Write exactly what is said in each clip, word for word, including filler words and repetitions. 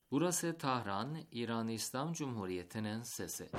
Burası Tahran, İran İslam Cumhuriyeti'nin sesi.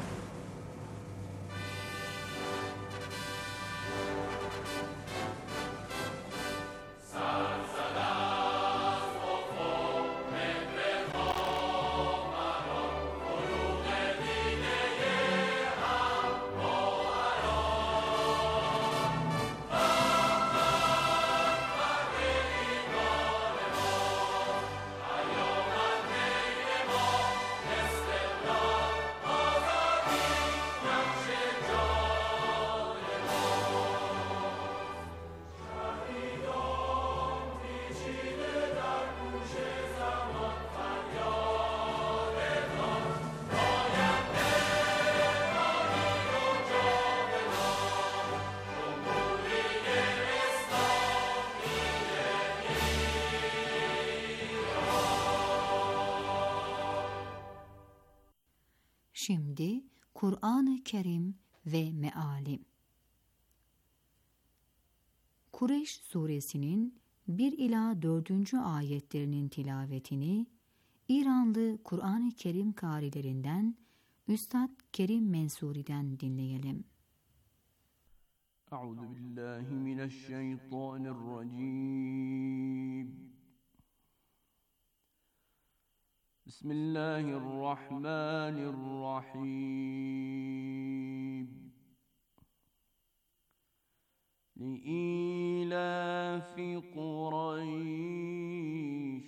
Şimdi Kur'an-ı Kerim ve Meali. Kureyş suresinin bir ila dördüncü ayetlerinin tilavetini İranlı Kur'an-ı Kerim kârilerinden Üstad Kerim Mensuri'den dinleyelim. Euzubillahimineşşeytanirracim. Bismillahirrahmanirrahim. Li'ilafi Kureyş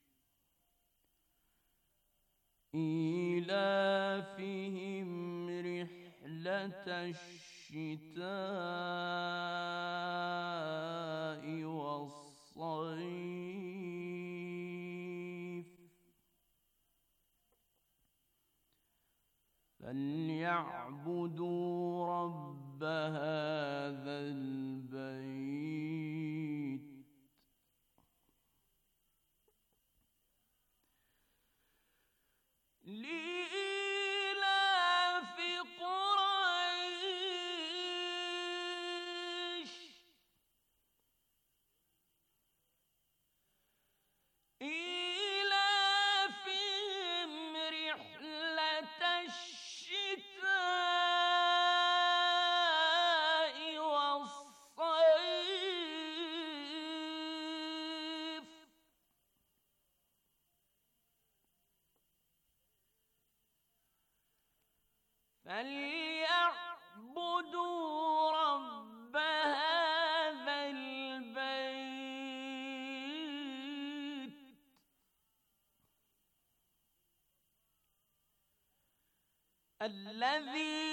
İlafihim rihleteşşitâ'i ve's-sayf فَلْيَعْبُدُوا رَبَّ هَذَا الْبَيْتِ لِإِيلَافِ قُرَيْشٍ إِيلَافِهِمْ رِحْلَةَ الشِّتَاءِ وَالصَّيْفِ فَلْيَعْبُدُوا رَبَّ هَذَا الْبَيْتِ الَّذِي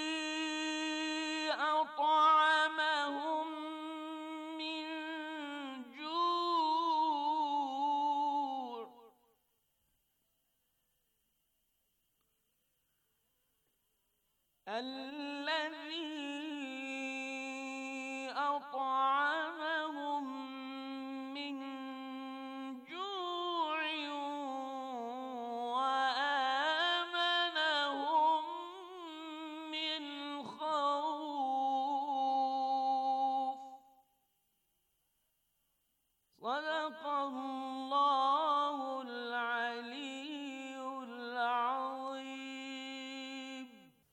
أَطْعَمَهُم مِّن جُوعٍ الَّذِي أَطْعَمَهُم مِّن جُوعٍ وَآمَنَهُم مِّنْ خَوْفٍ. صَدَقَ اللّٰهُ الْعَلِيُّ الْعَظِيمُ.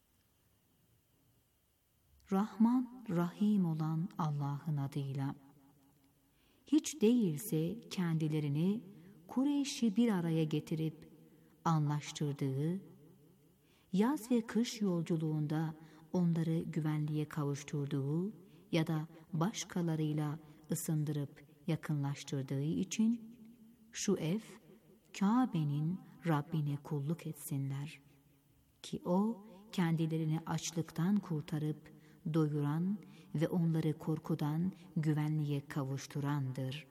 Rahman, Rahim olan Allah'ın adıyla. Hiç değilse kendilerini Kureyş'i bir araya getirip anlaştırdığı, yaz ve kış yolculuğunda onları güvenliğe kavuşturduğu ya da başkalarıyla ısındırıp yakınlaştırdığı için şu ev, Kabe'nin Rabbine kulluk etsinler. Ki o kendilerini açlıktan kurtarıp doyuran ve onları korkudan güvenliğe kavuşturandır.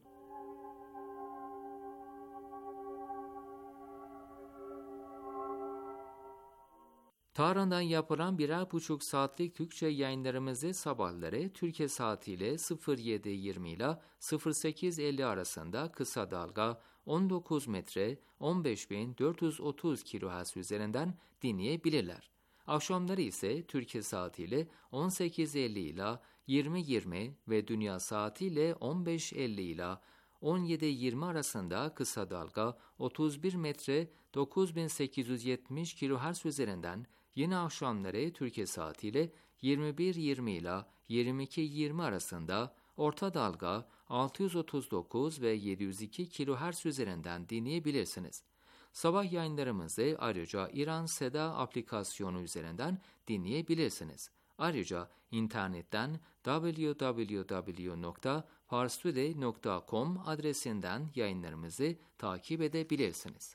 Tahran'dan yapılan birer buçuk saatlik Türkçe yayınlarımızı sabahları Türkiye saatiyle sıfır yedi yirmi ile sıfır sekiz elli arasında kısa dalga on dokuz metre on beş bin dört yüz otuz kilohertz üzerinden dinleyebilirler. Akşamları ise Türkiye saatiyle on sekiz elli ile yirmi yirmi ve dünya saatiyle on beş elli ile on yedi yirmi arasında kısa dalga otuz bir metre dokuz bin sekiz yüz yetmiş kilohertz üzerinden, yine akşamları Türkiye saatiyle yirmi bir yirmi ile yirmi iki yirmi arasında orta dalga altı yüz otuz dokuz ve yedi yüz iki kilohertz üzerinden dinleyebilirsiniz. Sabah yayınlarımızı ayrıca İran Seda aplikasyonu üzerinden dinleyebilirsiniz. Ayrıca internetten double-u double-u double-u nokta parstoday nokta com adresinden yayınlarımızı takip edebilirsiniz.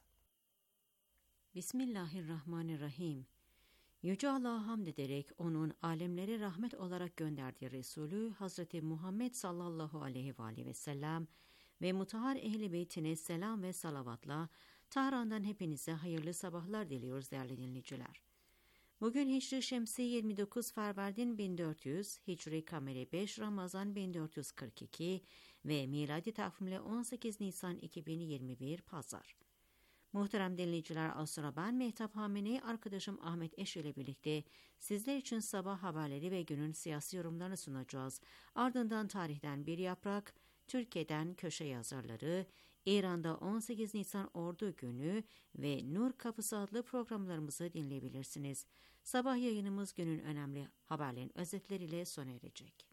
Bismillahirrahmanirrahim. Yüce Allah'a hamd ederek onun alemlere rahmet olarak gönderdiği Resulü Hazreti Muhammed sallallahu aleyhi ve aleyhi ve sellem ve mutahhar ehl-i beytine selam ve salavatla Tahran'dan hepinize hayırlı sabahlar diliyoruz değerli dinleyiciler. Bugün Hicri Şemsi yirmi dokuz Ferverdin bin dört yüz, Hicri Kameri beş Ramazan bin dört yüz kırk iki ve miladi takvimle on sekiz Nisan iki bin yirmi bir Pazar. Muhterem dinleyiciler, az sonra ben Mehtap Hamini, arkadaşım Ahmet Eş ile birlikte sizler için sabah haberleri ve günün siyasi yorumlarını sunacağız. Ardından tarihten bir yaprak, Türkiye'den köşe yazarları, İran'da on sekiz Nisan Ordu Günü ve Nur Kapısı adlı programlarımızı dinleyebilirsiniz. Sabah yayınımız günün önemli haberlerin özetleriyle sona erecek.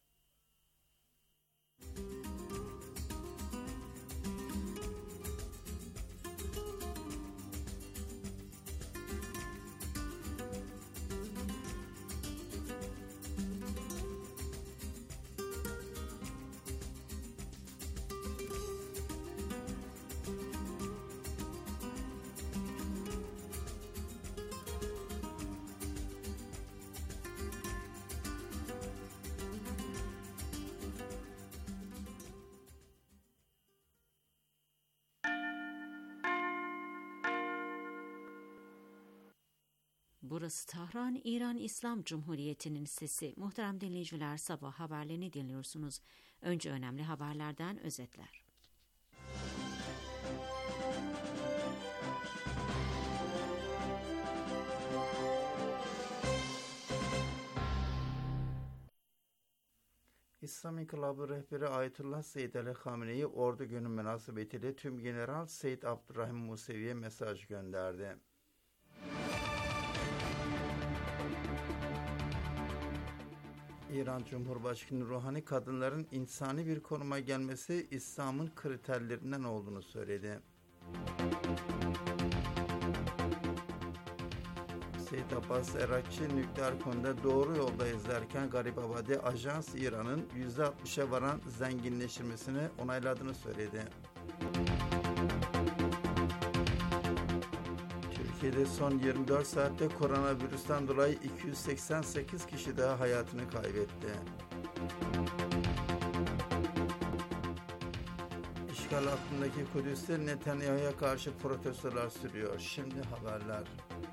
Burası Tahran, İran İslam Cumhuriyeti'nin sesi. Muhterem dinleyiciler, sabah haberlerini dinliyorsunuz. Önce önemli haberlerden özetler. İslam İnkılabı rehberi Ayetullah Seyyid Ali Hamenei Ordu Günü münasebetiyle tüm General Seyyid Abdurrahim Musevi'ye mesaj gönderdi. İran Cumhurbaşkanı Ruhani, kadınların insani bir konuma gelmesi İslam'ın kriterlerinden olduğunu söyledi. Seyyid Abbas Erakçı, nükleer konuda doğru yoldayız derken Garibabadi, Ajans İran'ın yüzde altmışa varan zenginleştirmesini onayladığını söyledi. Türkiye'de son yirmi dört saatte koronavirüsten dolayı iki yüz seksen sekiz kişi daha hayatını kaybetti. İşgal altındaki Kudüs'te Netanyahu'ya karşı protestolar sürüyor. Şimdi haberler.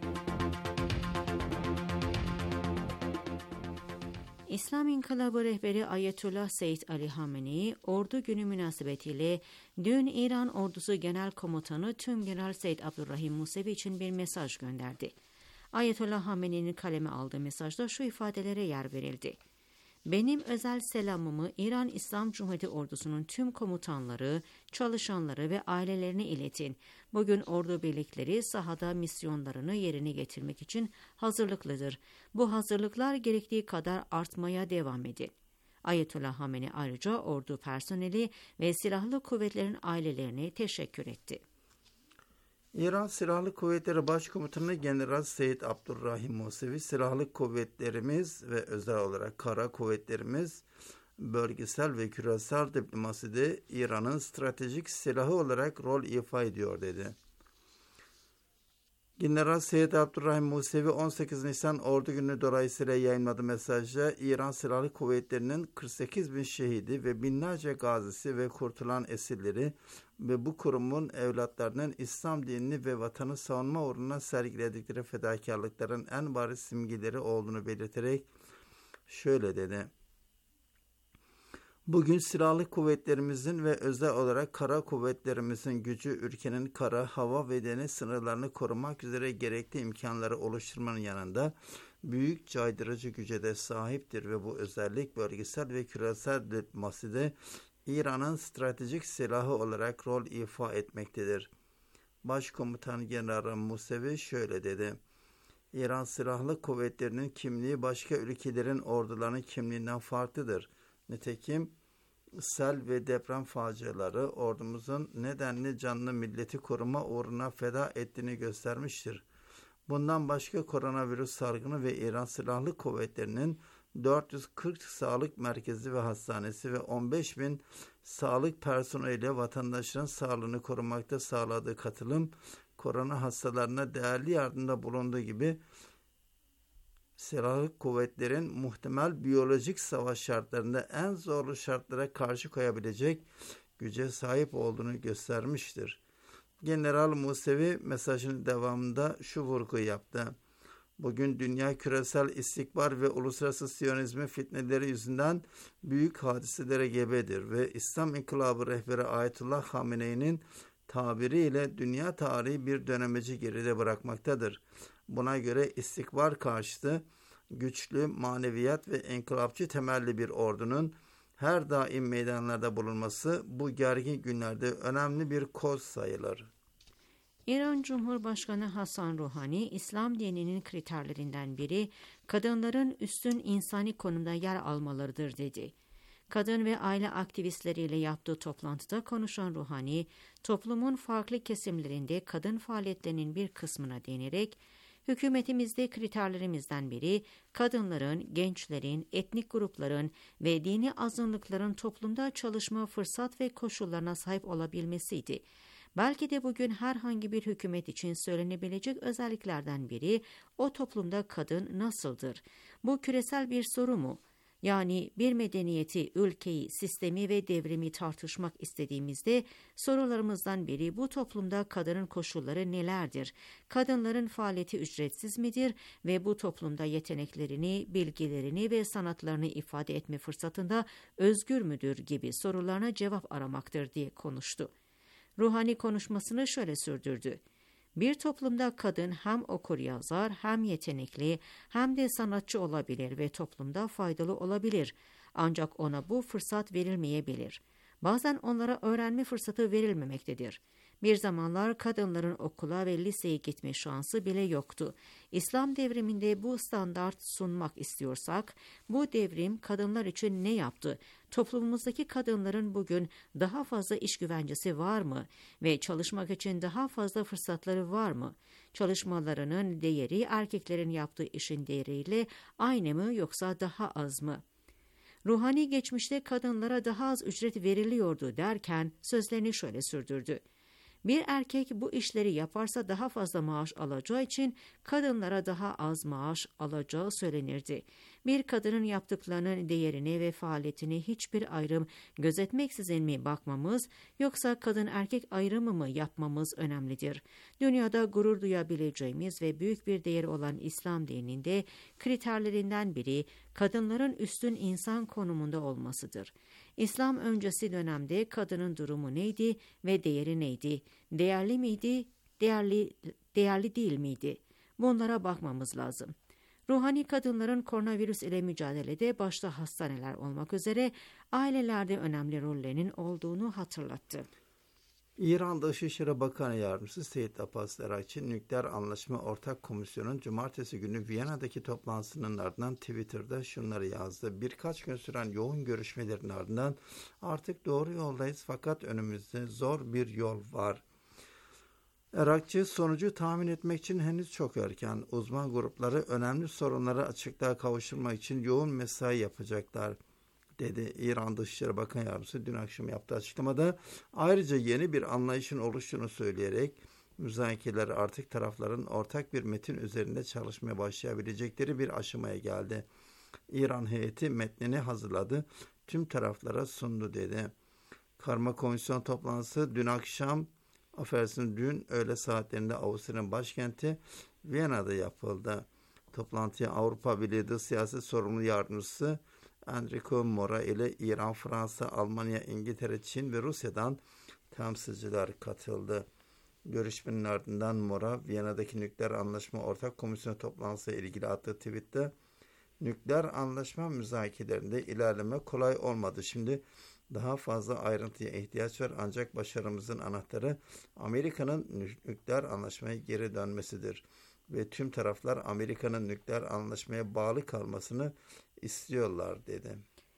İslam İnkılabı rehberi Ayetullah Seyyid Ali Hamenei, Ordu Günü münasebetiyle dün İran Ordusu Genel Komutanı Tümgeneral Seyyid Abdurrahim Musevi için bir mesaj gönderdi. Ayetullah Hamenei'nin kaleme aldığı mesajda şu ifadelere yer verildi. Benim özel selamımı İran İslam Cumhuriyeti Ordusu'nun tüm komutanları, çalışanları ve ailelerine iletin. Bugün ordu birlikleri sahada misyonlarını yerine getirmek için hazırlıklıdır. Bu hazırlıklar gerektiği kadar artmaya devam edin. Ayetullah Hamenei ayrıca ordu personeli ve silahlı kuvvetlerin ailelerine teşekkür etti. İran Silahlı Kuvvetleri Başkomutanı General Seyyid Abdurrahim Musevi, silahlı kuvvetlerimiz ve özel olarak kara kuvvetlerimiz bölgesel ve küresel diplomaside İran'ın stratejik silahı olarak rol ifa ediyor dedi. General Seyyid Abdurrahim Musevi on sekiz Nisan Ordu Günü dolayısıyla yayınladığı mesajda İran Silahlı Kuvvetleri'nin kırk sekiz bin şehidi ve binlerce gazisi ve kurtulan esirleri ve bu kurumun evlatlarının İslam dinini ve vatanı savunma uğruna sergiledikleri fedakarlıkların en bariz simgeleri olduğunu belirterek şöyle dedi. Bugün silahlı kuvvetlerimizin ve özel olarak kara kuvvetlerimizin gücü ülkenin kara, hava ve deniz sınırlarını korumak üzere gerekli imkanları oluşturmanın yanında büyük caydırıcı güce de sahiptir ve bu özellik bölgesel ve küresel diplomaside İran'ın stratejik silahı olarak rol ifa etmektedir. Başkomutan General Musevi şöyle dedi: İran Silahlı Kuvvetleri'nin kimliği başka ülkelerin ordularının kimliğinden farklıdır. Nitekim sel ve deprem faciaları ordumuzun nedenli canını milleti koruma uğruna feda ettiğini göstermiştir. Bundan başka koronavirüs salgını ve İran Silahlı Kuvvetleri'nin dört yüz kırk sağlık merkezi ve hastanesi ve on beş bin sağlık personeliyle vatandaşların sağlığını korumakta sağladığı katılım, korona hastalarına değerli yardımda bulunduğu gibi silahlı kuvvetlerin muhtemel biyolojik savaş şartlarında en zorlu şartlara karşı koyabilecek güce sahip olduğunu göstermiştir. General Musevi mesajının devamında şu vurgu yaptı: Bugün dünya küresel istikbar ve uluslararası siyonizmi fitneleri yüzünden büyük hadiselere gebedir ve İslam İnkılabı rehberi Ayetullah Hamene'nin tabiriyle dünya tarihi bir dönemeci geride bırakmaktadır. Buna göre istikbar karşıtı, güçlü, maneviyat ve inkılapçı temelli bir ordunun her daim meydanlarda bulunması bu gergin günlerde önemli bir koz sayılır. İran Cumhurbaşkanı Hasan Ruhani, İslam dininin kriterlerinden biri kadınların üstün insani konumda yer almalarıdır dedi. Kadın ve aile aktivistleriyle yaptığı toplantıda konuşan Ruhani, toplumun farklı kesimlerinde kadın faaliyetlerinin bir kısmına değinerek, hükümetimizde kriterlerimizden biri kadınların, gençlerin, etnik grupların ve dini azınlıkların toplumda çalışma fırsat ve koşullarına sahip olabilmesiydi. Belki de bugün herhangi bir hükümet için söylenebilecek özelliklerden biri o toplumda kadın nasıldır? Bu küresel bir soru mu? Yani bir medeniyeti, ülkeyi, sistemi ve devrimi tartışmak istediğimizde sorularımızdan biri bu toplumda kadının koşulları nelerdir? Kadınların faaliyeti ücretsiz midir ve bu toplumda yeteneklerini, bilgilerini ve sanatlarını ifade etme fırsatında özgür müdür gibi sorularına cevap aramaktır diye konuştu. Ruhani konuşmasını şöyle sürdürdü: Bir toplumda kadın hem okur yazar, hem yetenekli, hem de sanatçı olabilir ve toplumda faydalı olabilir. Ancak ona bu fırsat verilmeyebilir. Bazen onlara öğrenme fırsatı verilmemektedir. Bir zamanlar kadınların okula ve liseye gitme şansı bile yoktu. İslam devriminde bu standart sunmak istiyorsak, bu devrim kadınlar için ne yaptı? Toplumumuzdaki kadınların bugün daha fazla iş güvencesi var mı? Ve çalışmak için daha fazla fırsatları var mı? Çalışmalarının değeri erkeklerin yaptığı işin değeriyle aynı mı yoksa daha az mı? Ruhani geçmişte kadınlara daha az ücret veriliyordu derken sözlerini şöyle sürdürdü: Bir erkek bu işleri yaparsa daha fazla maaş alacağı için kadınlara daha az maaş alacağı söylenirdi. Bir kadının yaptıklarının değerini ve faaliyetini hiçbir ayrım gözetmeksizin mi bakmamız, yoksa kadın erkek ayrımı mı yapmamız önemlidir. Dünyada gurur duyabileceğimiz ve büyük bir değeri olan İslam dininde kriterlerinden biri kadınların üstün insan konumunda olmasıdır. İslam öncesi dönemde kadının durumu neydi ve değeri neydi? Değerli miydi, değerli değerli değil miydi? Bunlara bakmamız lazım. Ruhani kadınların koronavirüs ile mücadelede başta hastaneler olmak üzere ailelerde önemli rollerinin olduğunu hatırlattı. İran Dışişleri Bakanı Yardımcısı Seyit Abbas Erakçı, Nükleer Anlaşma Ortak Komisyonu'nun cumartesi günü Viyana'daki toplantısının ardından Twitter'da şunları yazdı: Birkaç gün süren yoğun görüşmelerin ardından artık doğru yoldayız fakat önümüzde zor bir yol var. Erakçı, sonucu tahmin etmek için henüz çok erken. Uzman grupları önemli sorunları açıklığa kavuşturmak için yoğun mesai yapacaklar, dedi İran Dışişleri Bakan Yardımcısı dün akşam yaptığı açıklamada. Ayrıca yeni bir anlayışın oluştuğunu söyleyerek müzakereler artık tarafların ortak bir metin üzerinde çalışmaya başlayabilecekleri bir aşamaya geldi. İran heyeti metnini hazırladı, tüm taraflara sundu, dedi. Karma komisyon toplantısı dün akşam, affedersiniz dün öğle saatlerinde Avusturya'nın başkenti Viyana'da yapıldı. Toplantıya Avrupa Birliği Dış Siyaset Sorumlu Yardımcısı Enrico Mora ile İran, Fransa, Almanya, İngiltere, Çin ve Rusya'dan temsilciler katıldı. Görüşmenin ardından Mora, Viyana'daki Nükleer Anlaşma Ortak Komisyonu toplantısı ile ilgili attığı tweette, nükleer anlaşma müzakerelerinde ilerleme kolay olmadı. Şimdi Daha fazla ayrıntıya ihtiyaç var ancak başarımızın anahtarı Amerika'nın nükleer anlaşmaya geri dönmesidir. Ve tüm taraflar Amerika'nın nükleer anlaşmaya bağlı kalmasını istiyorlar dedi.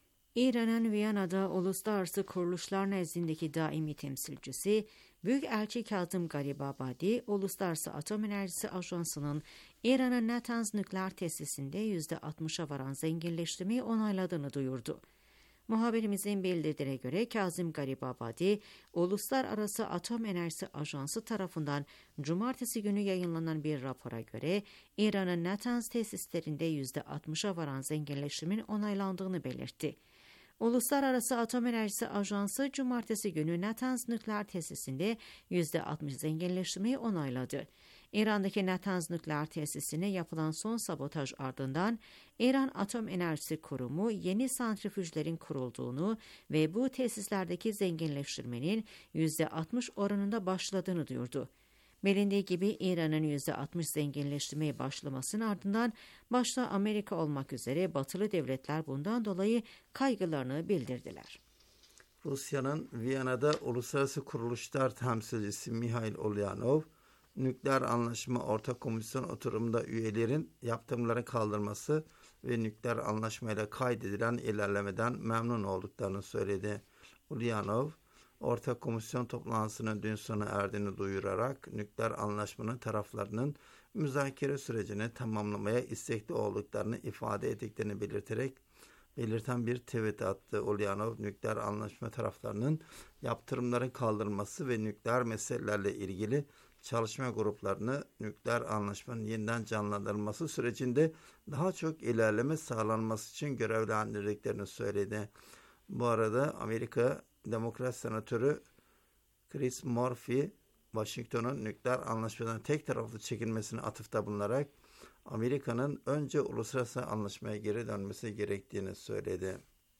İran'ın Viyana'da uluslararası kuruluşlar nezdindeki daimi temsilcisi Büyükelçi Kazım Garibabadi, Uluslararası Atom Enerjisi Ajansı'nın İran'ın Natanz nükleer tesisinde yüzde altmışa varan zenginleştirmeyi onayladığını duyurdu. Muhabirimizin bildirdiğine göre Kazım Garibabadi, Uluslararası Atom Enerjisi Ajansı tarafından cumartesi günü yayınlanan bir rapora göre İran'ın Natanz tesislerinde yüzde altmışa varan zenginleştirmenin onaylandığını belirtti. Uluslararası Atom Enerjisi Ajansı cumartesi günü Natanz nükleer tesisinde yüzde altmış zenginleştirmeyi onayladı. İran'daki Natanz nükleer tesisine yapılan son sabotaj ardından İran Atom Enerjisi Kurumu yeni santrifüjlerin kurulduğunu ve bu tesislerdeki zenginleştirmenin yüzde altmış oranında başladığını duyurdu. Bilindiği gibi İran'ın yüzde altmış zenginleştirmeye başlamasının ardından başta Amerika olmak üzere batılı devletler bundan dolayı kaygılarını bildirdiler. Rusya'nın Viyana'da Uluslararası Kuruluşlar Temsilcisi Mihail Ulyanov, nükleer anlaşma ortak komisyon oturumunda üyelerin yaptırımları kaldırması ve nükleer anlaşmayla kaydedilen ilerlemeden memnun olduklarını söyledi. Ulyanov, ortak komisyon toplantısının dün sona erdiğini duyurarak nükleer anlaşmanın taraflarının müzakere sürecini tamamlamaya istekli olduklarını ifade ettiklerini belirterek belirten bir tweet attı. Ulyanov, nükleer anlaşma taraflarının yaptırımların kaldırılması ve nükleer meselelerle ilgili çalışma gruplarını nükleer anlaşmanın yeniden canlandırılması sürecinde daha çok ilerleme sağlanması için görevlendirdiklerini söyledi. Bu arada Amerika Demokrat Senatörü Chris Murphy, Washington'un nükleer anlaşmadan tek taraflı çekilmesine atıfta bulunarak Amerika'nın önce uluslararası anlaşmaya geri dönmesi gerektiğini söyledi.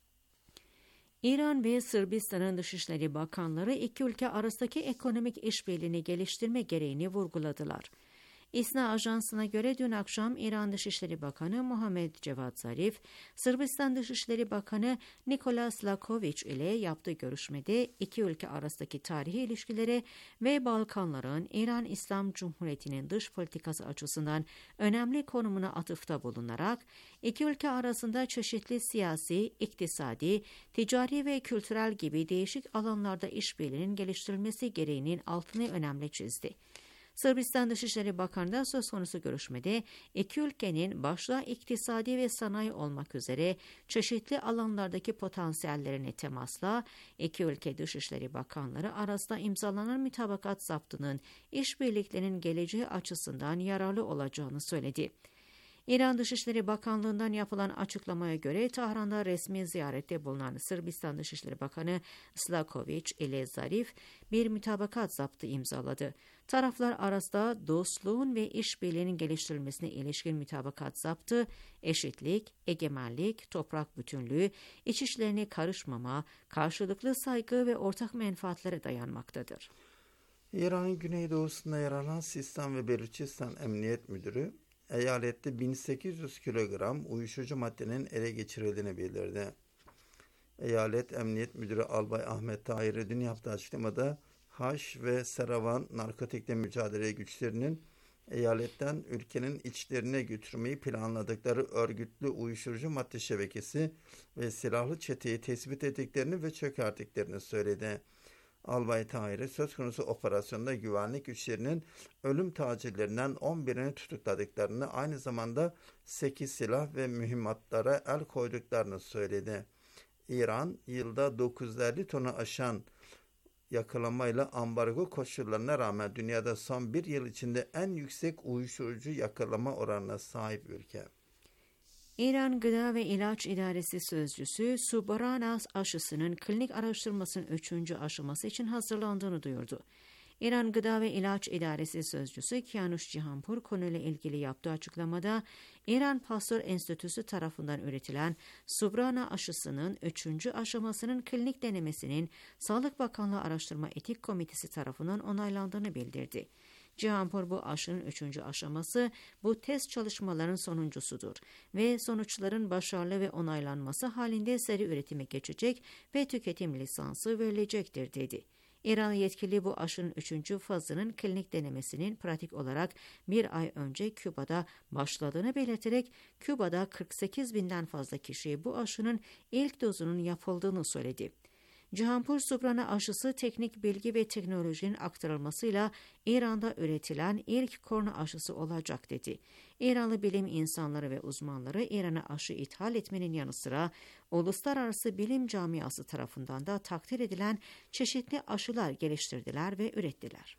İran ve Sırbistan'ın Dışişleri Bakanları iki ülke arasındaki ekonomik işbirliğini geliştirme gereğini vurguladılar. İSNA Ajansı'na göre dün akşam İran Dışişleri Bakanı Muhammed Cevat Zarif, Sırbistan Dışişleri Bakanı Nikola Slakovic ile yaptığı görüşmede iki ülke arasındaki tarihi ilişkilere ve Balkanların İran İslam Cumhuriyeti'nin dış politikası açısından önemli konumuna atıfta bulunarak, iki ülke arasında çeşitli siyasi, iktisadi, ticari ve kültürel gibi değişik alanlarda işbirliğinin geliştirilmesi gereğinin altını önemli çizdi. Sırbistan Dışişleri Bakanı da söz konusu görüşmede iki ülkenin başta iktisadi ve sanayi olmak üzere çeşitli alanlardaki potansiyellerine temasla iki ülke Dışişleri Bakanları arasında imzalanan mütabakat zaptının işbirliklerinin geleceği açısından yararlı olacağını söyledi. İran Dışişleri Bakanlığı'ndan yapılan açıklamaya göre Tahran'da resmi ziyarette bulunan Sırbistan Dışişleri Bakanı Slakovic ile Zarif bir mütabakat zaptı imzaladı. Taraflar arasında dostluğun ve işbirliğinin geliştirilmesine ilişkin mütabakat zaptı, eşitlik, egemenlik, toprak bütünlüğü, iç işlerine karışmama, karşılıklı saygı ve ortak menfaatlere dayanmaktadır. İran'ın güneydoğusunda yer alan Sistan ve Beluçistan Emniyet Müdürü, eyalette bin sekiz yüz kilogram uyuşturucu maddenin ele geçirildiğini bildirdi. Eyalet Emniyet Müdürü Albay Ahmet Tahir'i dün yaptığı açıklamada haş ve seravan narkotikle mücadele güçlerinin eyaletten ülkenin içlerine götürmeyi planladıkları örgütlü uyuşturucu madde şebekesi ve silahlı çeteyi tespit ettiklerini ve çökerttiklerini söyledi. Albay Tahir'e söz konusu operasyonda güvenlik güçlerinin ölüm tacirlerinden on birini tutukladıklarını, aynı zamanda sekiz silah ve mühimmatlara el koyduklarını söyledi. İran, yılda dokuz yüz elli tonu aşan yakalamayla ambargo koşullarına rağmen dünyada son bir yıl içinde en yüksek uyuşturucu yakalama oranına sahip ülke. İran Gıda ve İlaç İdaresi Sözcüsü, Subaranas aşısının klinik araştırmasının üçüncü aşaması için hazırlandığını duyurdu. İran Gıda ve İlaç İdaresi Sözcüsü Kianush Cihanpur konuyla ilgili yaptığı açıklamada, İran Pasteur Enstitüsü tarafından üretilen Subrana aşısının üçüncü aşamasının klinik denemesinin Sağlık Bakanlığı Araştırma Etik Komitesi tarafından onaylandığını bildirdi. Cihanpur bu aşının üçüncü aşaması, bu test çalışmaların sonuncusudur ve sonuçların başarılı ve onaylanması halinde seri üretime geçecek ve tüketim lisansı verilecektir dedi. İran yetkili bu aşının üçüncü fazının klinik denemesinin pratik olarak bir ay önce Küba'da başladığını belirterek Küba'da kırk sekiz binden fazla kişiye bu aşının ilk dozunun yapıldığını söyledi. Cihanpur Subrana aşısı teknik bilgi ve teknolojinin aktarılmasıyla İran'da üretilen ilk korona aşısı olacak dedi. İranlı bilim insanları ve uzmanları İran'a aşı ithal etmenin yanı sıra uluslararası bilim camiası tarafından da takdir edilen çeşitli aşılar geliştirdiler ve ürettiler.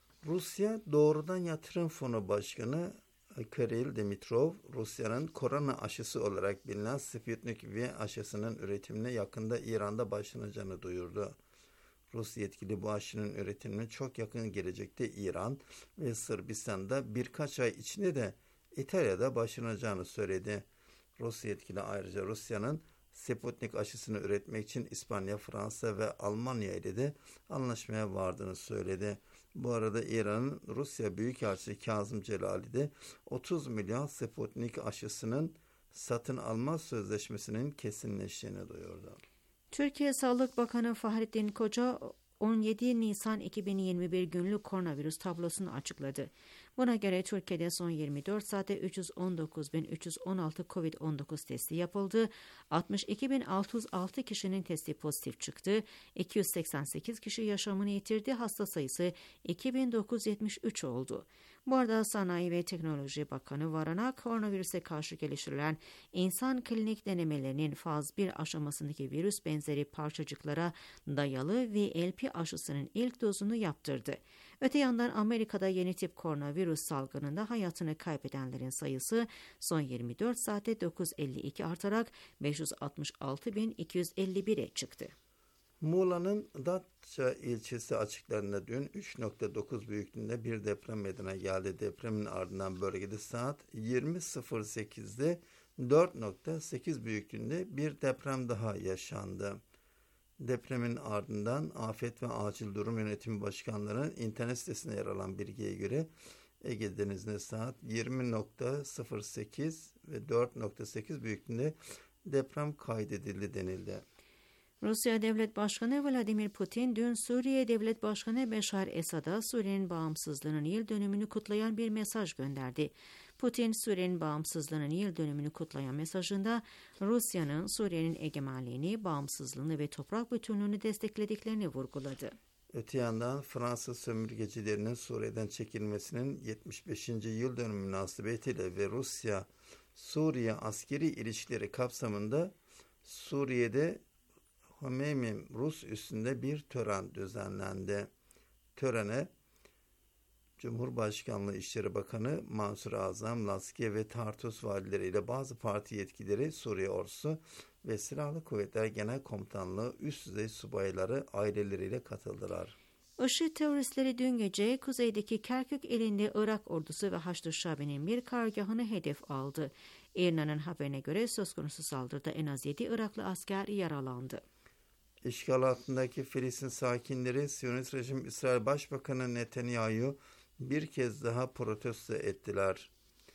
Rusya Doğrudan Yatırım Fonu Başkanı Kirill Dimitrov, Rusya'nın korona aşısı olarak bilinen Sputnik V aşısının üretimine yakında İran'da başlanacağını duyurdu. Rus yetkili bu aşının üretiminin çok yakın gelecekte İran ve Sırbistan'da birkaç ay içinde de İtalya'da başlanacağını söyledi. Rus yetkili ayrıca Rusya'nın Sputnik aşısını üretmek için İspanya, Fransa ve Almanya ile de anlaşmaya vardığını söyledi. Bu arada İran'ın Rusya Büyükelçisi Kazım Celali de otuz milyon Sputnik aşısının satın alma sözleşmesinin kesinleştiğini duyurdu. Türkiye Sağlık Bakanı Fahrettin Koca on yedi Nisan iki bin yirmi bir günlük koronavirüs tablosunu açıkladı. Buna göre Türkiye'de son yirmi dört saatte üç yüz on dokuz bin üç yüz on altı kovid on dokuz testi yapıldı. altmış iki bin altı yüz altı kişinin testi pozitif çıktı. iki yüz seksen sekiz kişi yaşamını yitirdi. Hasta sayısı iki bin dokuz yüz yetmiş üç oldu. Bu arada Sanayi ve Teknoloji Bakanı Varana, koronavirüse karşı geliştirilen insan klinik denemelerinin faz bir aşamasındaki virüs benzeri parçacıklara dayalı V L P aşısının ilk dozunu yaptırdı. Öte yandan Amerika'da yeni tip koronavirüs salgınında hayatını kaybedenlerin sayısı son yirmi dört saatte dokuz yüz elli iki artarak beş yüz altmış altı bin iki yüz elli bire çıktı. Muğla'nın Datça ilçesi açıklarında dün üç nokta dokuz büyüklüğünde bir deprem meydana geldi. Depremin ardından bölgede saat yirmi sıfır sekizde dört nokta sekiz büyüklüğünde bir deprem daha yaşandı. Depremin ardından Afet ve Acil Durum Yönetimi Başkanlığı'nın internet sitesine yer alan bilgiye göre Ege Denizi'nde saat yirmi nokta sıfır sekiz ve dört nokta sekiz büyüklüğünde deprem kaydedildi denildi. Rusya Devlet Başkanı Vladimir Putin dün Suriye Devlet Başkanı Beşar Esad'a Suriye'nin bağımsızlığının yıl dönümünü kutlayan bir mesaj gönderdi. Putin, Suriye'nin bağımsızlığının yıl dönümünü kutlayan mesajında Rusya'nın Suriye'nin egemenliğini, bağımsızlığını ve toprak bütünlüğünü desteklediklerini vurguladı. Öte yandan Fransız sömürgecilerinin Suriye'den çekilmesinin yetmiş beşinci yıl dönümü münasebetiyle ve Rusya-Suriye askeri ilişkileri kapsamında Suriye'de Homeymi Rus üstünde bir tören düzenlendi. Törene Cumhurbaşkanlığı İçişleri Bakanı Mansur Azam, Laskiye ve Tartus valileriyle bazı parti yetkilileri, Suriye Ordusu ve Silahlı Kuvvetler Genel Komutanlığı üst düzey subayları aileleriyle katıldılar. IŞİD teröristleri dün gece kuzeydeki Kerkük ilinde Irak ordusu ve Haçlı Şabi'nin bir karargahını hedef aldı. İRNA'nın haberine göre söz konusu saldırıda en az yedi Iraklı asker yaralandı. İşgal altındaki Filistin sakinleri Siyonist rejim İsrail Başbakanı Netanyahu'yu bir kez daha protesto ettiler.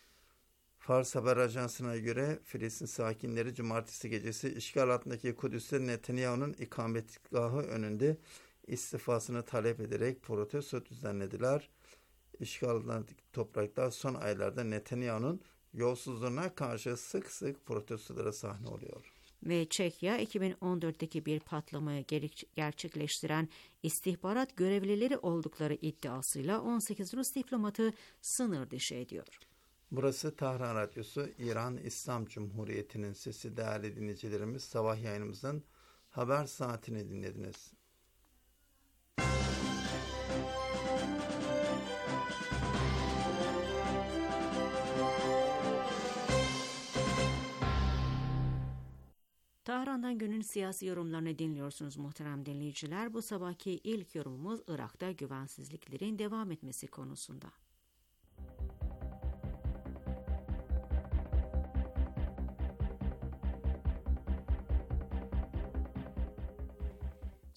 Fars Haber Ajansı'na göre Filistin sakinleri cumartesi gecesi işgal altındaki Kudüs'te Netanyahu'nun ikametgahı önünde istifasını talep ederek protesto düzenlediler. İşgal altındaki topraklar son aylarda Netanyahu'nun yolsuzluğuna karşı sık sık protestolara sahne oluyor. Ve Çekya iki bin on dörtteki bir patlamayı gerçekleştiren istihbarat görevlileri oldukları iddiasıyla on sekiz Rus diplomatı sınır dışı ediyor. Burası Tahran Radyosu, İran İslam Cumhuriyeti'nin sesi. Değerli dinleyicilerimiz, sabah yayınımızın haber saatini dinlediniz. Tahran'dan günün siyasi yorumlarını dinliyorsunuz muhterem dinleyiciler. Bu sabahki ilk yorumumuz Irak'ta güvensizliklerin devam etmesi konusunda.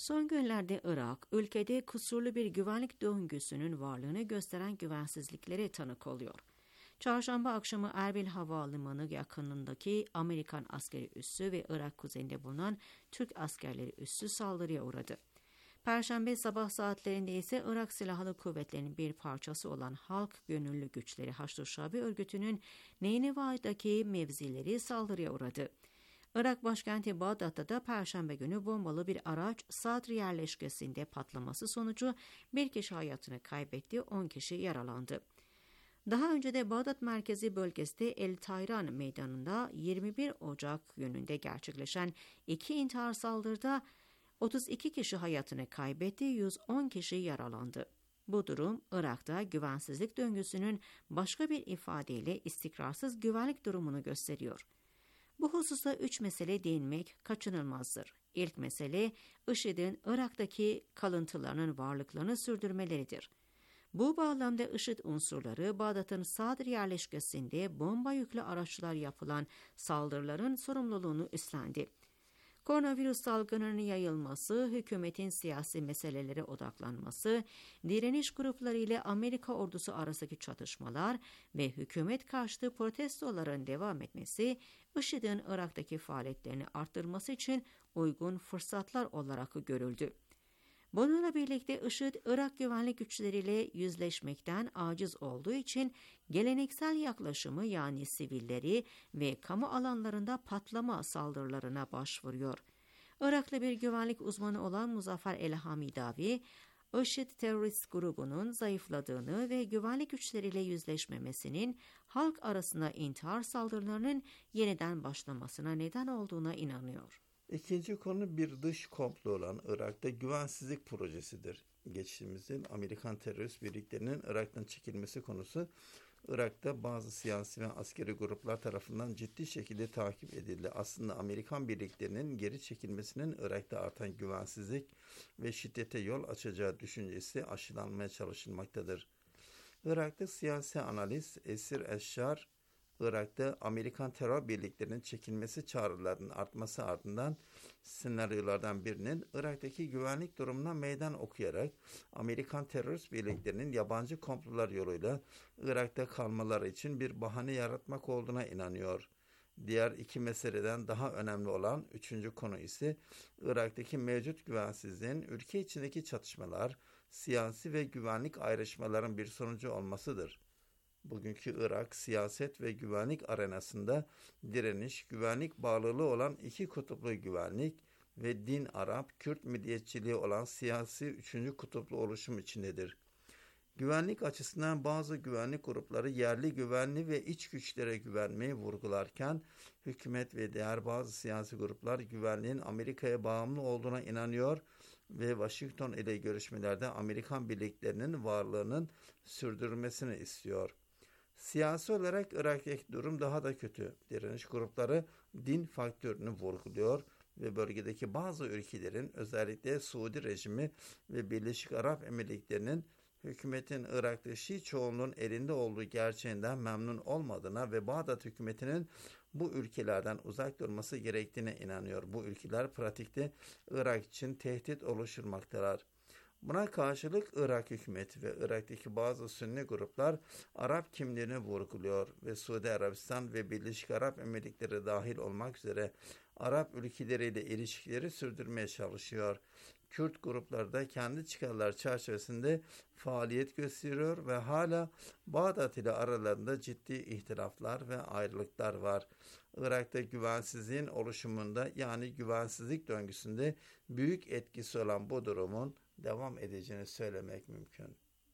Son günlerde Irak, ülkede kusurlu bir güvenlik döngüsünün varlığını gösteren güvensizliklere tanık oluyor. Çarşamba akşamı Erbil Havalimanı yakınındaki Amerikan askeri üssü ve Irak kuzeyinde bulunan Türk askerleri üssü saldırıya uğradı. Perşembe sabah saatlerinde ise Irak Silahlı Kuvvetleri'nin bir parçası olan Halk Gönüllü Güçleri Haçlı Şabi örgütünün Neyneva'daki mevzileri saldırıya uğradı. Irak başkenti Bağdat'ta da Perşembe günü bombalı bir araç Sadr yerleşkesinde patlaması sonucu bir kişi hayatını kaybetti, on kişi yaralandı. Daha önce de Bağdat merkezi bölgesinde El Tayran meydanında yirmi bir Ocak gününde gerçekleşen iki intihar saldırıda otuz iki kişi hayatını kaybetti, yüz on kişi yaralandı. Bu durum Irak'ta güvensizlik döngüsünün başka bir ifadeyle istikrarsız güvenlik durumunu gösteriyor. Bu hususta üç mesele değinmek kaçınılmazdır. İlk mesele, IŞİD'in Irak'taki kalıntılarının varlıklarını sürdürmeleridir. Bu bağlamda IŞİD unsurları Bağdat'ın Sadr yerleşkesinde bomba yüklü araçlar yapılan saldırıların sorumluluğunu üstlendi. Koronavirüs salgınının yayılması, hükümetin siyasi meselelere odaklanması, direniş grupları ile Amerika ordusu arasındaki çatışmalar ve hükümet karşıtı protestoların devam etmesi, IŞİD'in Irak'taki faaliyetlerini arttırması için uygun fırsatlar olarak görüldü. Bununla birlikte IŞİD, Irak güvenlik güçleriyle yüzleşmekten aciz olduğu için geleneksel yaklaşımı yani sivilleri ve kamu alanlarında patlama saldırılarına başvuruyor. Iraklı bir güvenlik uzmanı olan Muzaffer El-Hamidavi, IŞİD terörist grubunun zayıfladığını ve güvenlik güçleriyle yüzleşmemesinin halk arasında intihar saldırılarının yeniden başlamasına neden olduğuna inanıyor. İkinci konu bir dış komplo olan Irak'ta güvensizlik projesidir. Geçtiğimiz yıl Amerikan terörist birliklerinin Irak'tan çekilmesi konusu Irak'ta bazı siyasi ve askeri gruplar tarafından ciddi şekilde takip edildi. Aslında Amerikan birliklerinin geri çekilmesinin Irak'ta artan güvensizlik ve şiddete yol açacağı düşüncesi aşılanmaya çalışılmaktadır. Irak'ta siyasi analist Esir Eşşar, Irak'ta Amerikan terör birliklerinin çekilmesi çağrılarının artması ardından senaryolardan birinin Irak'taki güvenlik durumuna meydan okuyarak Amerikan terörist birliklerinin yabancı komplolar yoluyla Irak'ta kalmaları için bir bahane yaratmak olduğuna inanıyor. Diğer iki meseleden daha önemli olan üçüncü konu ise Irak'taki mevcut güvensizliğin ülke içindeki çatışmalar, siyasi ve güvenlik ayrışmaların bir sonucu olmasıdır. Bugünkü Irak siyaset ve güvenlik arenasında direniş, güvenlik bağlılığı olan iki kutuplu güvenlik ve din Arap-Kürt milliyetçiliği olan siyasi üçüncü kutuplu oluşum içindedir. Güvenlik açısından bazı güvenlik grupları yerli güvenli ve iç güçlere güvenmeyi vurgularken, hükümet ve diğer bazı siyasi gruplar güvenliğin Amerika'ya bağımlı olduğuna inanıyor ve Washington ile görüşmelerde Amerikan birliklerinin varlığının sürdürülmesini istiyor. Siyasi olarak Irak'taki durum daha da kötü. Direniş grupları din faktörünü vurguluyor ve bölgedeki bazı ülkelerin, özellikle Suudi rejimi ve Birleşik Arap Emirlikleri'nin hükümetin Irak'ta Şii çoğunluğun elinde olduğu gerçeğinden memnun olmadığına ve Bağdat hükümetinin bu ülkelerden uzak durması gerektiğine inanıyor. Bu ülkeler pratikte Irak için tehdit oluşturmaktalar. Buna karşılık Irak hükümeti ve Irak'taki bazı Sünni gruplar Arap kimliğini vurguluyor ve Suudi Arabistan ve Birleşik Arap Emirlikleri dahil olmak üzere Arap ülkeleriyle ilişkileri sürdürmeye çalışıyor. Kürt grupları da kendi çıkarlar çerçevesinde faaliyet gösteriyor ve hala Bağdat ile aralarında ciddi ihtilaflar ve ayrılıklar var. Irak'ta güvensizliğin oluşumunda yani güvensizlik döngüsünde büyük etkisi olan bu durumun devam edeceğini söylemek mümkün.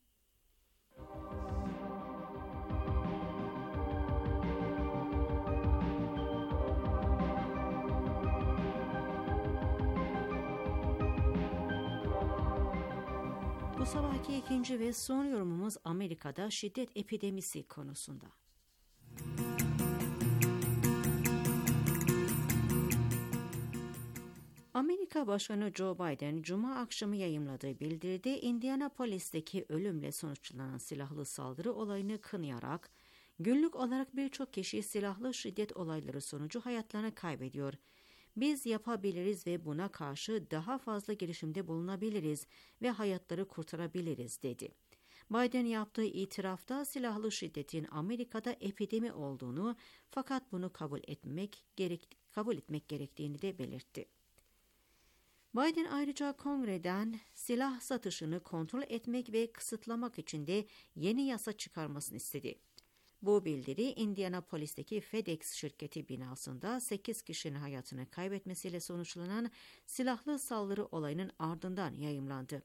Bu sabahki ikinci ve son yorumumuz Amerika'da şiddet epidemisi konusunda. Amerika Başkanı Joe Biden, Cuma akşamı yayımladığı bildiride Indianapolis'teki ölümle sonuçlanan silahlı saldırı olayını kınayarak, günlük olarak birçok kişi silahlı şiddet olayları sonucu hayatlarını kaybediyor. Biz yapabiliriz ve buna karşı daha fazla girişimde bulunabiliriz ve hayatları kurtarabiliriz dedi. Biden yaptığı itirafta silahlı şiddetin Amerika'da epidemi olduğunu fakat bunu kabul etmek gerek kabul etmek gerektiğini de belirtti. Biden ayrıca Kongre'den silah satışını kontrol etmek ve kısıtlamak için de yeni yasa çıkarmasını istedi. Bu bildiri Indianapolis'teki FedEx şirketi binasında sekiz kişinin hayatını kaybetmesiyle sonuçlanan silahlı saldırı olayının ardından yayımlandı.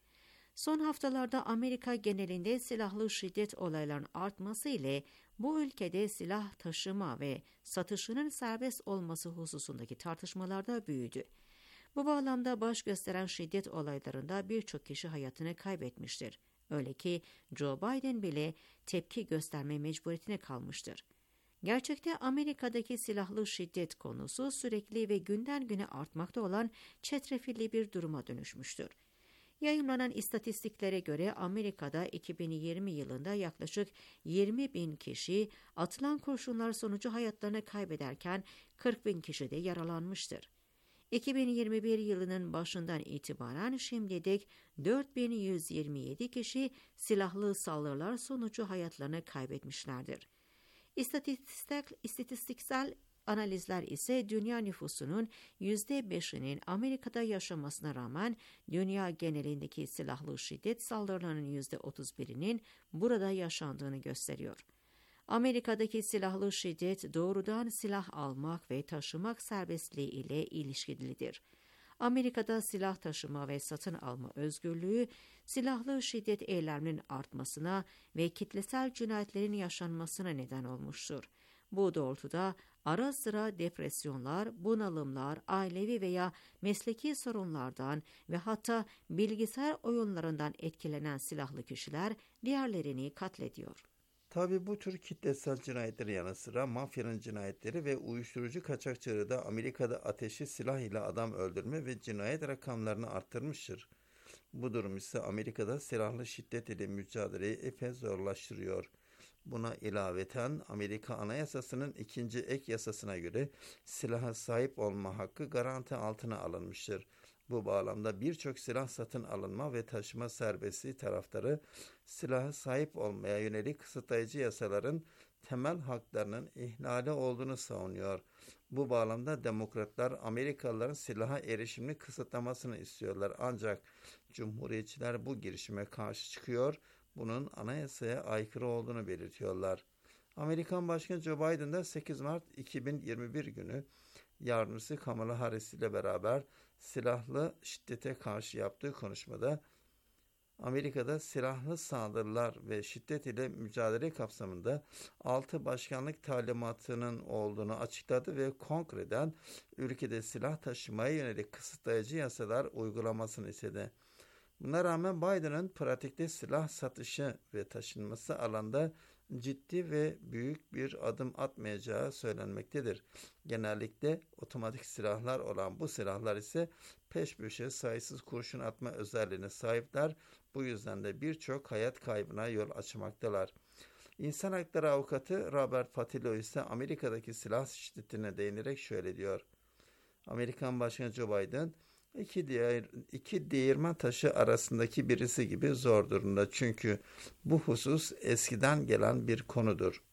Son haftalarda Amerika genelinde silahlı şiddet olaylarının artması ile bu ülkede silah taşıma ve satışının serbest olması hususundaki tartışmalar da büyüdü. Bu bağlamda baş gösteren şiddet olaylarında birçok kişi hayatını kaybetmiştir. Öyle ki Joe Biden bile tepki gösterme mecburiyetine kalmıştır. Gerçekte Amerika'daki silahlı şiddet konusu sürekli ve günden güne artmakta olan çetrefilli bir duruma dönüşmüştür. Yayımlanan istatistiklere göre Amerika'da iki bin yirmi yılında yaklaşık yirmi bin kişi atılan kurşunlar sonucu hayatlarını kaybederken kırk bin kişi de yaralanmıştır. iki bin yirmi bir yılının başından itibaren şimdiye dek dört bin yüz yirmi yedi kişi silahlı saldırılar sonucu hayatlarını kaybetmişlerdir. İstatistiksel, istatistiksel analizler ise dünya nüfusunun yüzde beşinin Amerika'da yaşamasına rağmen dünya genelindeki silahlı şiddet saldırılarının yüzde otuz birinin burada yaşandığını gösteriyor. Amerika'daki silahlı şiddet doğrudan silah almak ve taşımak serbestliği ile ilişkilidir. Amerika'da silah taşıma ve satın alma özgürlüğü, silahlı şiddet eylemlerinin artmasına ve kitlesel cinayetlerin yaşanmasına neden olmuştur. Bu doğrultuda ara sıra depresyonlar, bunalımlar, ailevi veya mesleki sorunlardan ve hatta bilgisayar oyunlarından etkilenen silahlı kişiler diğerlerini katlediyor. Tabii bu tür kitlesel cinayetlerin yanı sıra mafyanın cinayetleri ve uyuşturucu kaçakçılığı da Amerika'da ateşli silah ile adam öldürme ve cinayet rakamlarını arttırmıştır. Bu durum ise Amerika'da silahlı şiddet ile mücadeleyi epey zorlaştırıyor. Buna ilaveten Amerika Anayasası'nın ikinci ek yasasına göre silaha sahip olma hakkı garanti altına alınmıştır. Bu bağlamda birçok silah satın alınma ve taşıma serbestliği taraftarı silaha sahip olmaya yönelik kısıtlayıcı yasaların temel haklarının ihlali olduğunu savunuyor. Bu bağlamda demokratlar Amerikalıların silaha erişimini kısıtlamasını istiyorlar. Ancak cumhuriyetçiler bu girişime karşı çıkıyor, bunun anayasaya aykırı olduğunu belirtiyorlar. Amerikan Başkanı Joe Biden da sekiz Mart iki bin yirmi bir günü yardımcısı Kamala Harris ile beraber silahlı şiddete karşı yaptığı konuşmada Amerika'da silahlı saldırılar ve şiddet ile mücadele kapsamında altı başkanlık talimatının olduğunu açıkladı ve Kongre'den ülkede silah taşımaya yönelik kısıtlayıcı yasalar uygulamasını istedi. Buna rağmen Biden'ın pratikte silah satışı ve taşınması alanda ciddi ve büyük bir adım atmayacağı söylenmektedir. Genellikle otomatik silahlar olan bu silahlar ise peş peşe sayısız kurşun atma özelliğine sahipler. Bu yüzden de birçok hayat kaybına yol açmaktalar. İnsan hakları avukatı Robert Patillo ise Amerika'daki silah şiddetine değinerek şöyle diyor. Amerikan Başkanı Joe Biden iki, diğer, iki değirmen taşı arasındaki birisi gibi zor durumda. Çünkü bu husus eskiden gelen bir konudur.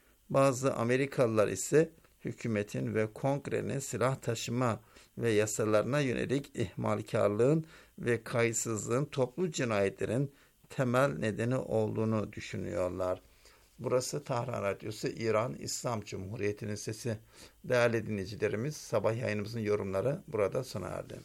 Bazı Amerikalılar ise hükümetin ve kongrenin silah taşıma ve yasalarına yönelik ihmalkarlığın ve kayıtsızlığın toplu cinayetlerin temel nedeni olduğunu düşünüyorlar. Burası Tahran Radyosu, İran İslam Cumhuriyeti'nin sesi. Değerli dinleyicilerimiz, sabah yayınımızın yorumları burada sona erdi.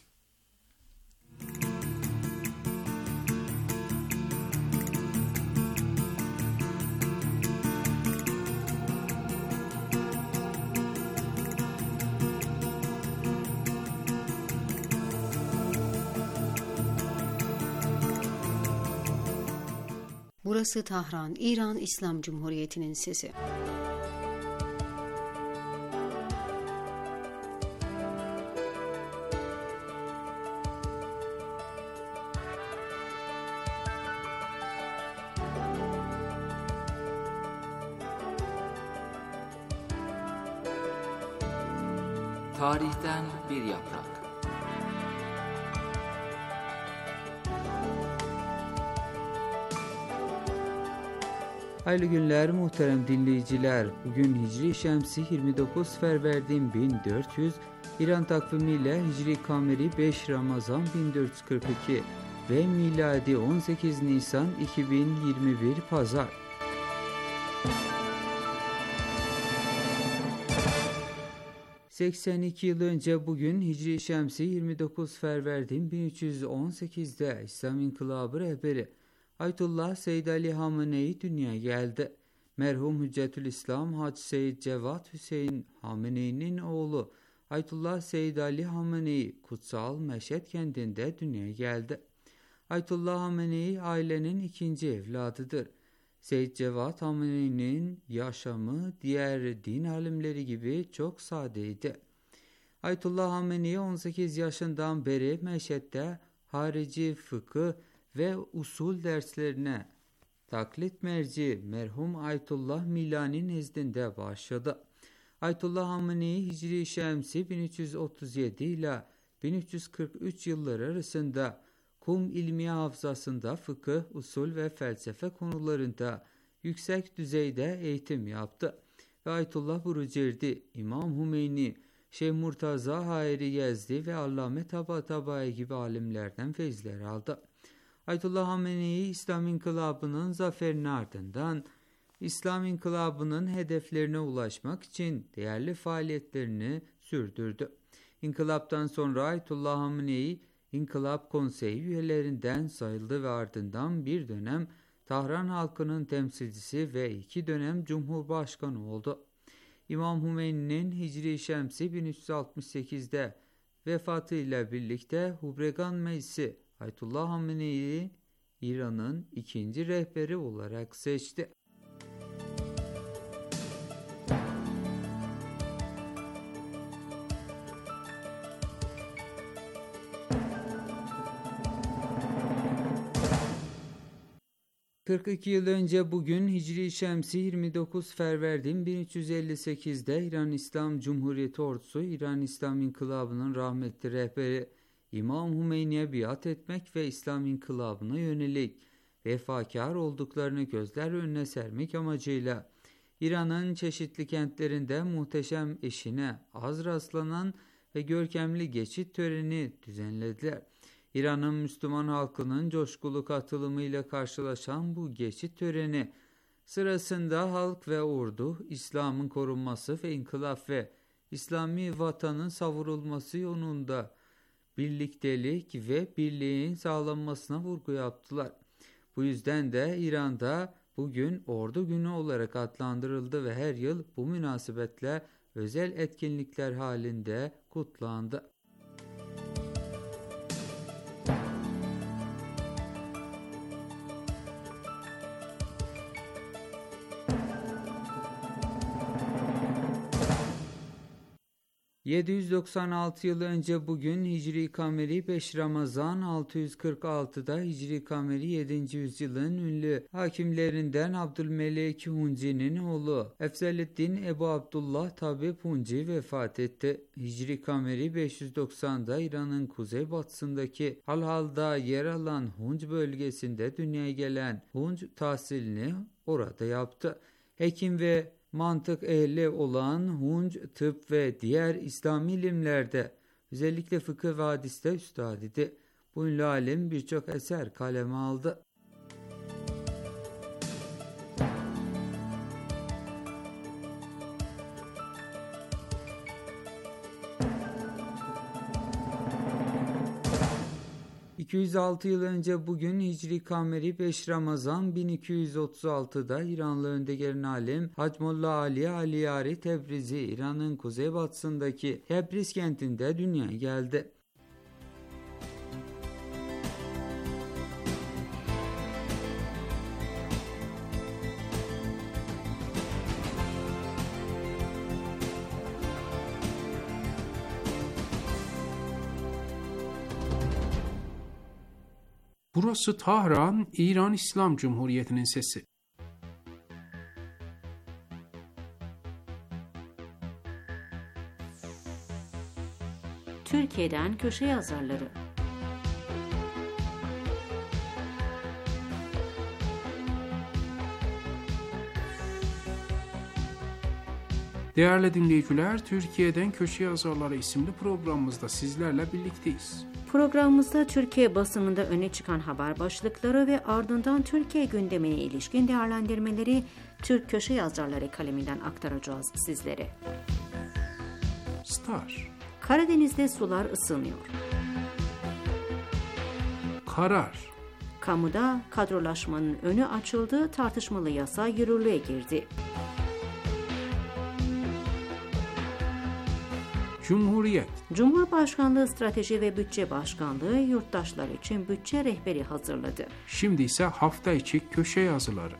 Burası Tahran, İran İslam Cumhuriyeti'nin sesi. Tarihten bir yaprak. Hayırlı günler muhterem dinleyiciler. Bugün Hicri Şemsi yirmi dokuz Ferverdin bin dört yüz, İran takvimiyle Hicri Kameri beş Ramazan bin dört yüz kırk iki ve miladi on sekiz Nisan iki bin yirmi bir Pazar. seksen iki yıl önce bugün Hicri Şemsi yirmi dokuz Ferverdin bin üç yüz on sekizde İslam İnkılabı rehberi Ayetullah Seyyid Ali Hamenei dünyaya geldi. Merhum Hüccetülislam Hacı Seyyid Cevat Hüseyin Hamenei'nin oğlu Ayetullah Seyyid Ali Hamenei Kutsal Meşhed kentinde dünyaya geldi. Ayetullah Hamenei ailenin ikinci evladıdır. Seyyid Cevat Hamenei'nin yaşamı diğer din alimleri gibi çok sadeydi. Ayetullah Hamenei on sekiz yaşından beri Meşhed'de harici fıkıh ve usul derslerine taklit merci merhum Ayetullah Milani nezdinde başladı. Ayetullah Hamenei Hicri Şemsi bin üç yüz otuz yedi ile bin üç yüz kırk üç yılları arasında Kum ilmiye hafızasında fıkıh, usul ve felsefe konularında yüksek düzeyde eğitim yaptı. Ve Ayetullah Burucerdi, İmam Hümeyni, Şeyh Murtaza Hayri Yezdi ve Allame Tabatabai gibi alimlerden feyizler aldı. Ayetullah Hamenei İslam İnkılabı'nın zaferinin ardından İslam İnkılabı'nın hedeflerine ulaşmak için değerli faaliyetlerini sürdürdü. İnkılaptan sonra Ayetullah Hamenei İnkılap Konseyi üyelerinden sayıldı ve ardından bir dönem Tahran halkının temsilcisi ve iki dönem Cumhurbaşkanı oldu. İmam Hümeyni'nin Hicri Şemsi bin üç yüz altmış sekizde vefatıyla birlikte Hubregan Meclisi Ayetullah Hamenei'yi İran'ın ikinci rehberi olarak seçti. kırk iki yıl önce bugün Hicri Şemsi yirmi dokuz Ferverdin bin üç yüz elli sekizde İran İslam Cumhuriyeti ordusu İran İslam İnkılabı'nın rahmetli rehberi İmam Hümeyni'ye biat etmek ve İslam İnkılabı'na yönelik vefakar olduklarını gözler önüne sermek amacıyla İran'ın çeşitli kentlerinde muhteşem eşine az rastlanan ve görkemli geçit töreni düzenlediler. İran'ın Müslüman halkının coşkulu katılımıyla karşılaşan bu geçit töreni sırasında halk ve ordu İslam'ın korunması ve inkılap ve İslami vatanın savurulması yolunda birliktelik ve birliğin sağlanmasına vurgu yaptılar. Bu yüzden de İran'da bugün Ordu Günü olarak adlandırıldı ve her yıl bu münasebetle özel etkinlikler halinde kutlandı. yedi yüz doksan altı yıl önce bugün Hicri Kameri beş Ramazan altı yüz kırk altıda Hicri Kameri yedinci yüzyılın ünlü hakimlerinden Abdülmelik Hunci'nin oğlu Efzeleddin Ebu Abdullah Tabib Hunci vefat etti. Hicri Kameri beş yüz doksanda İran'ın kuzeybatısındaki Halhal'da yer alan Hunc bölgesinde dünyaya gelen Hunc tahsilini orada yaptı. Hekim ve mantık ehli olan Hunc, tıp ve diğer İslami ilimlerde özellikle fıkıh ve hadiste üstad idi. Bu ünlü alim birçok eser kaleme aldı. iki yüz altı yıl önce bugün Hicri Kameri beş Ramazan bin iki yüz otuz altıda İranlı öndegerin alim Hacmullah Ali Aliyari Tebrizi İran'ın kuzeybatısındaki Tebriz kentinde dünyaya geldi. Burası Tahran, İran İslam Cumhuriyeti'nin sesi. Türkiye'den köşe yazarları. Değerli dinleyiciler, Türkiye'den Köşe Yazarları isimli programımızda sizlerle birlikteyiz. Programımızda Türkiye basınında öne çıkan haber başlıkları ve ardından Türkiye gündemine ilişkin değerlendirmeleri Türk Köşe Yazarları kaleminden aktaracağız sizlere. Star. Karadeniz'de sular ısınıyor. Karar. Kamuda kadrolaşmanın önü açıldı, tartışmalı yasa yürürlüğe girdi. Cumhuriyet. Cumhurbaşkanlığı Strateji ve Bütçe Başkanlığı yurttaşlar için bütçe rehberi hazırladı. Şimdi ise hafta içi köşe yazıları.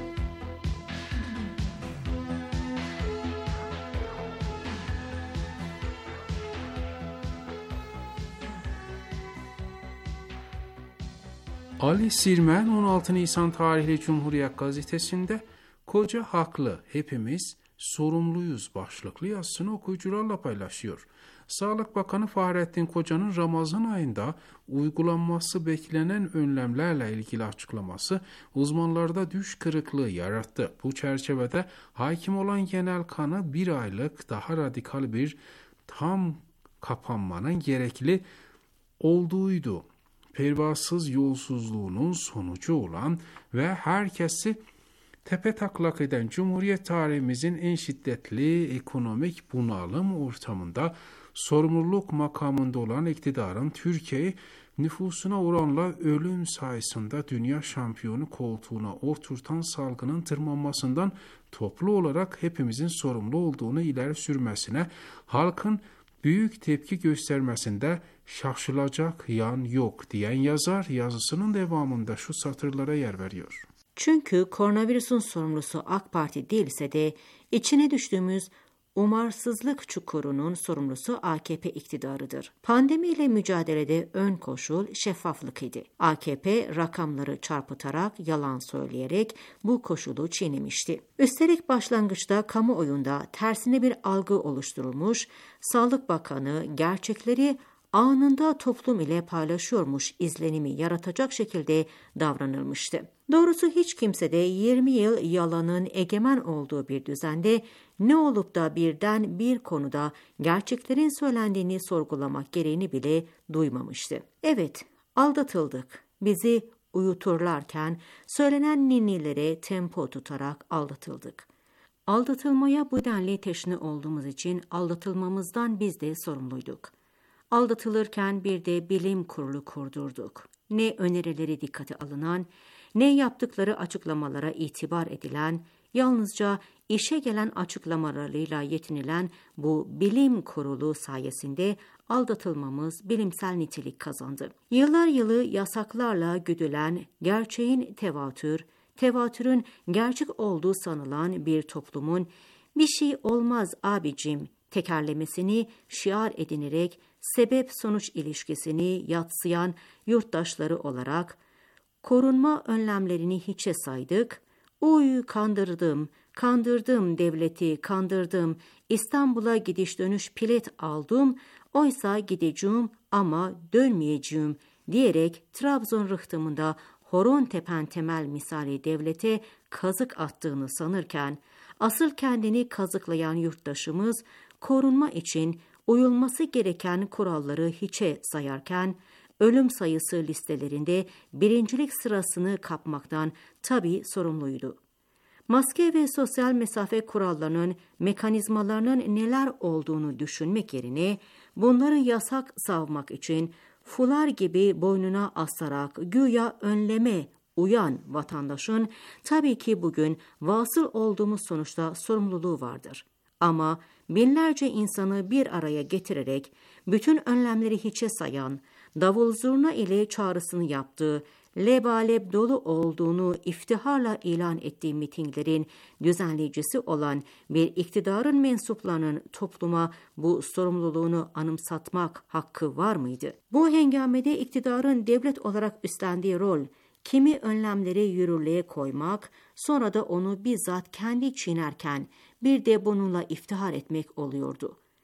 Ali Sirmen on altı Nisan tarihli Cumhuriyet Gazetesi'nde "Koca haklı, hepimiz sorumluyuz" başlıklı yazısını okuyucularla paylaşıyor. Sağlık Bakanı Fahrettin Koca'nın Ramazan ayında uygulanması beklenen önlemlerle ilgili açıklaması uzmanlarda düş kırıklığı yarattı. Bu çerçevede hakim olan genel kanı bir aylık daha radikal bir tam kapanmanın gerekli olduğuydu. Pervasız yolsuzluğunun sonucu olan ve herkesi tepetaklak eden Cumhuriyet tarihimizin en şiddetli ekonomik bunalım ortamında sorumluluk makamında olan iktidarın Türkiye'yi nüfusuna oranla ölüm sayısında dünya şampiyonu koltuğuna oturtan salgının tırmanmasından toplu olarak hepimizin sorumlu olduğunu ileri sürmesine, halkın büyük tepki göstermesinde şaşılacak yan yok diyen yazar yazısının devamında şu satırlara yer veriyor. Çünkü koronavirüsün sorumlusu AK Parti değilse de içine düştüğümüz umarsızlık çukurunun sorumlusu A K P iktidarıdır. Pandemiyle mücadelede ön koşul şeffaflık idi. A K P rakamları çarpıtarak, yalan söyleyerek bu koşulu çiğnemişti. Üstelik başlangıçta kamuoyunda tersine bir algı oluşturulmuş, Sağlık Bakanı gerçekleri anında toplum ile paylaşıyormuş izlenimi yaratacak şekilde davranılmıştı. Doğrusu hiç kimse de yirmi yıl yalanın egemen olduğu bir düzende ne olup da birden bir konuda gerçeklerin söylendiğini sorgulamak gereğini bile duymamıştı. Evet, aldatıldık. Bizi uyuturlarken söylenen ninnilere tempo tutarak aldatıldık. Aldatılmaya bu denli teşne olduğumuz için aldatılmamızdan biz de sorumluyduk. Aldatılırken bir de bilim kurulu kurdurduk. Ne önerileri dikkate alınan, ne yaptıkları açıklamalara itibar edilen, yalnızca işe gelen açıklamalarıyla yetinilen bu bilim kurulu sayesinde aldatılmamız bilimsel nitelik kazandı. Yıllar yılı yasaklarla güdülen gerçeğin tevatür, tevatürün gerçek olduğu sanılan bir toplumun "bir şey olmaz abicim" tekerlemesini şiar edinerek sebep-sonuç ilişkisini yadsıyan yurttaşları olarak korunma önlemlerini hiçe saydık, "Uy kandırdım, kandırdım devleti, kandırdım, İstanbul'a gidiş dönüş bilet aldım, oysa gideceğim ama dönmeyeceğim" diyerek Trabzon rıhtımında horon tepen temel misali devlete kazık attığını sanırken, asıl kendini kazıklayan yurttaşımız korunma için uyulması gereken kuralları hiçe sayarken, ölüm sayısı listelerinde birincilik sırasını kapmaktan tabii sorumluydu. Maske ve sosyal mesafe kurallarının mekanizmalarının neler olduğunu düşünmek yerine bunları yasak savmak için fular gibi boynuna asarak güya önleme uyan vatandaşın tabii ki bugün vasıl olduğumuz sonuçta sorumluluğu vardır. Ama binlerce insanı bir araya getirerek bütün önlemleri hiçe sayan, davul zurna ile çağrısını yaptığı, lebalep dolu olduğunu iftiharla ilan ettiği mitinglerin düzenleyicisi olan bir iktidarın mensuplarının topluma bu sorumluluğunu anımsatmak hakkı var mıydı? Bu hengamede iktidarın devlet olarak üstlendiği rol, kimi önlemleri yürürlüğe koymak, sonra da onu bizzat kendi çiğnerken bir de bununla iftihar etmek oluyordu.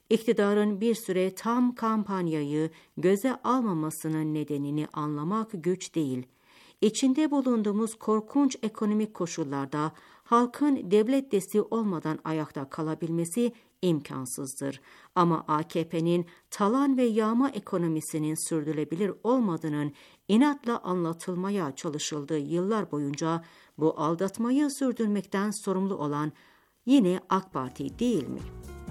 İktidarın bir süre tam kampanyayı göze almamasının nedenini anlamak güç değil. İçinde bulunduğumuz korkunç ekonomik koşullarda halkın devlet desteği olmadan ayakta kalabilmesi imkansızdır. Ama A K P'nin talan ve yağma ekonomisinin sürdürülebilir olmadığının inatla anlatılmaya çalışıldığı yıllar boyunca bu aldatmayı sürdürmekten sorumlu olan yine AK Parti değil mi?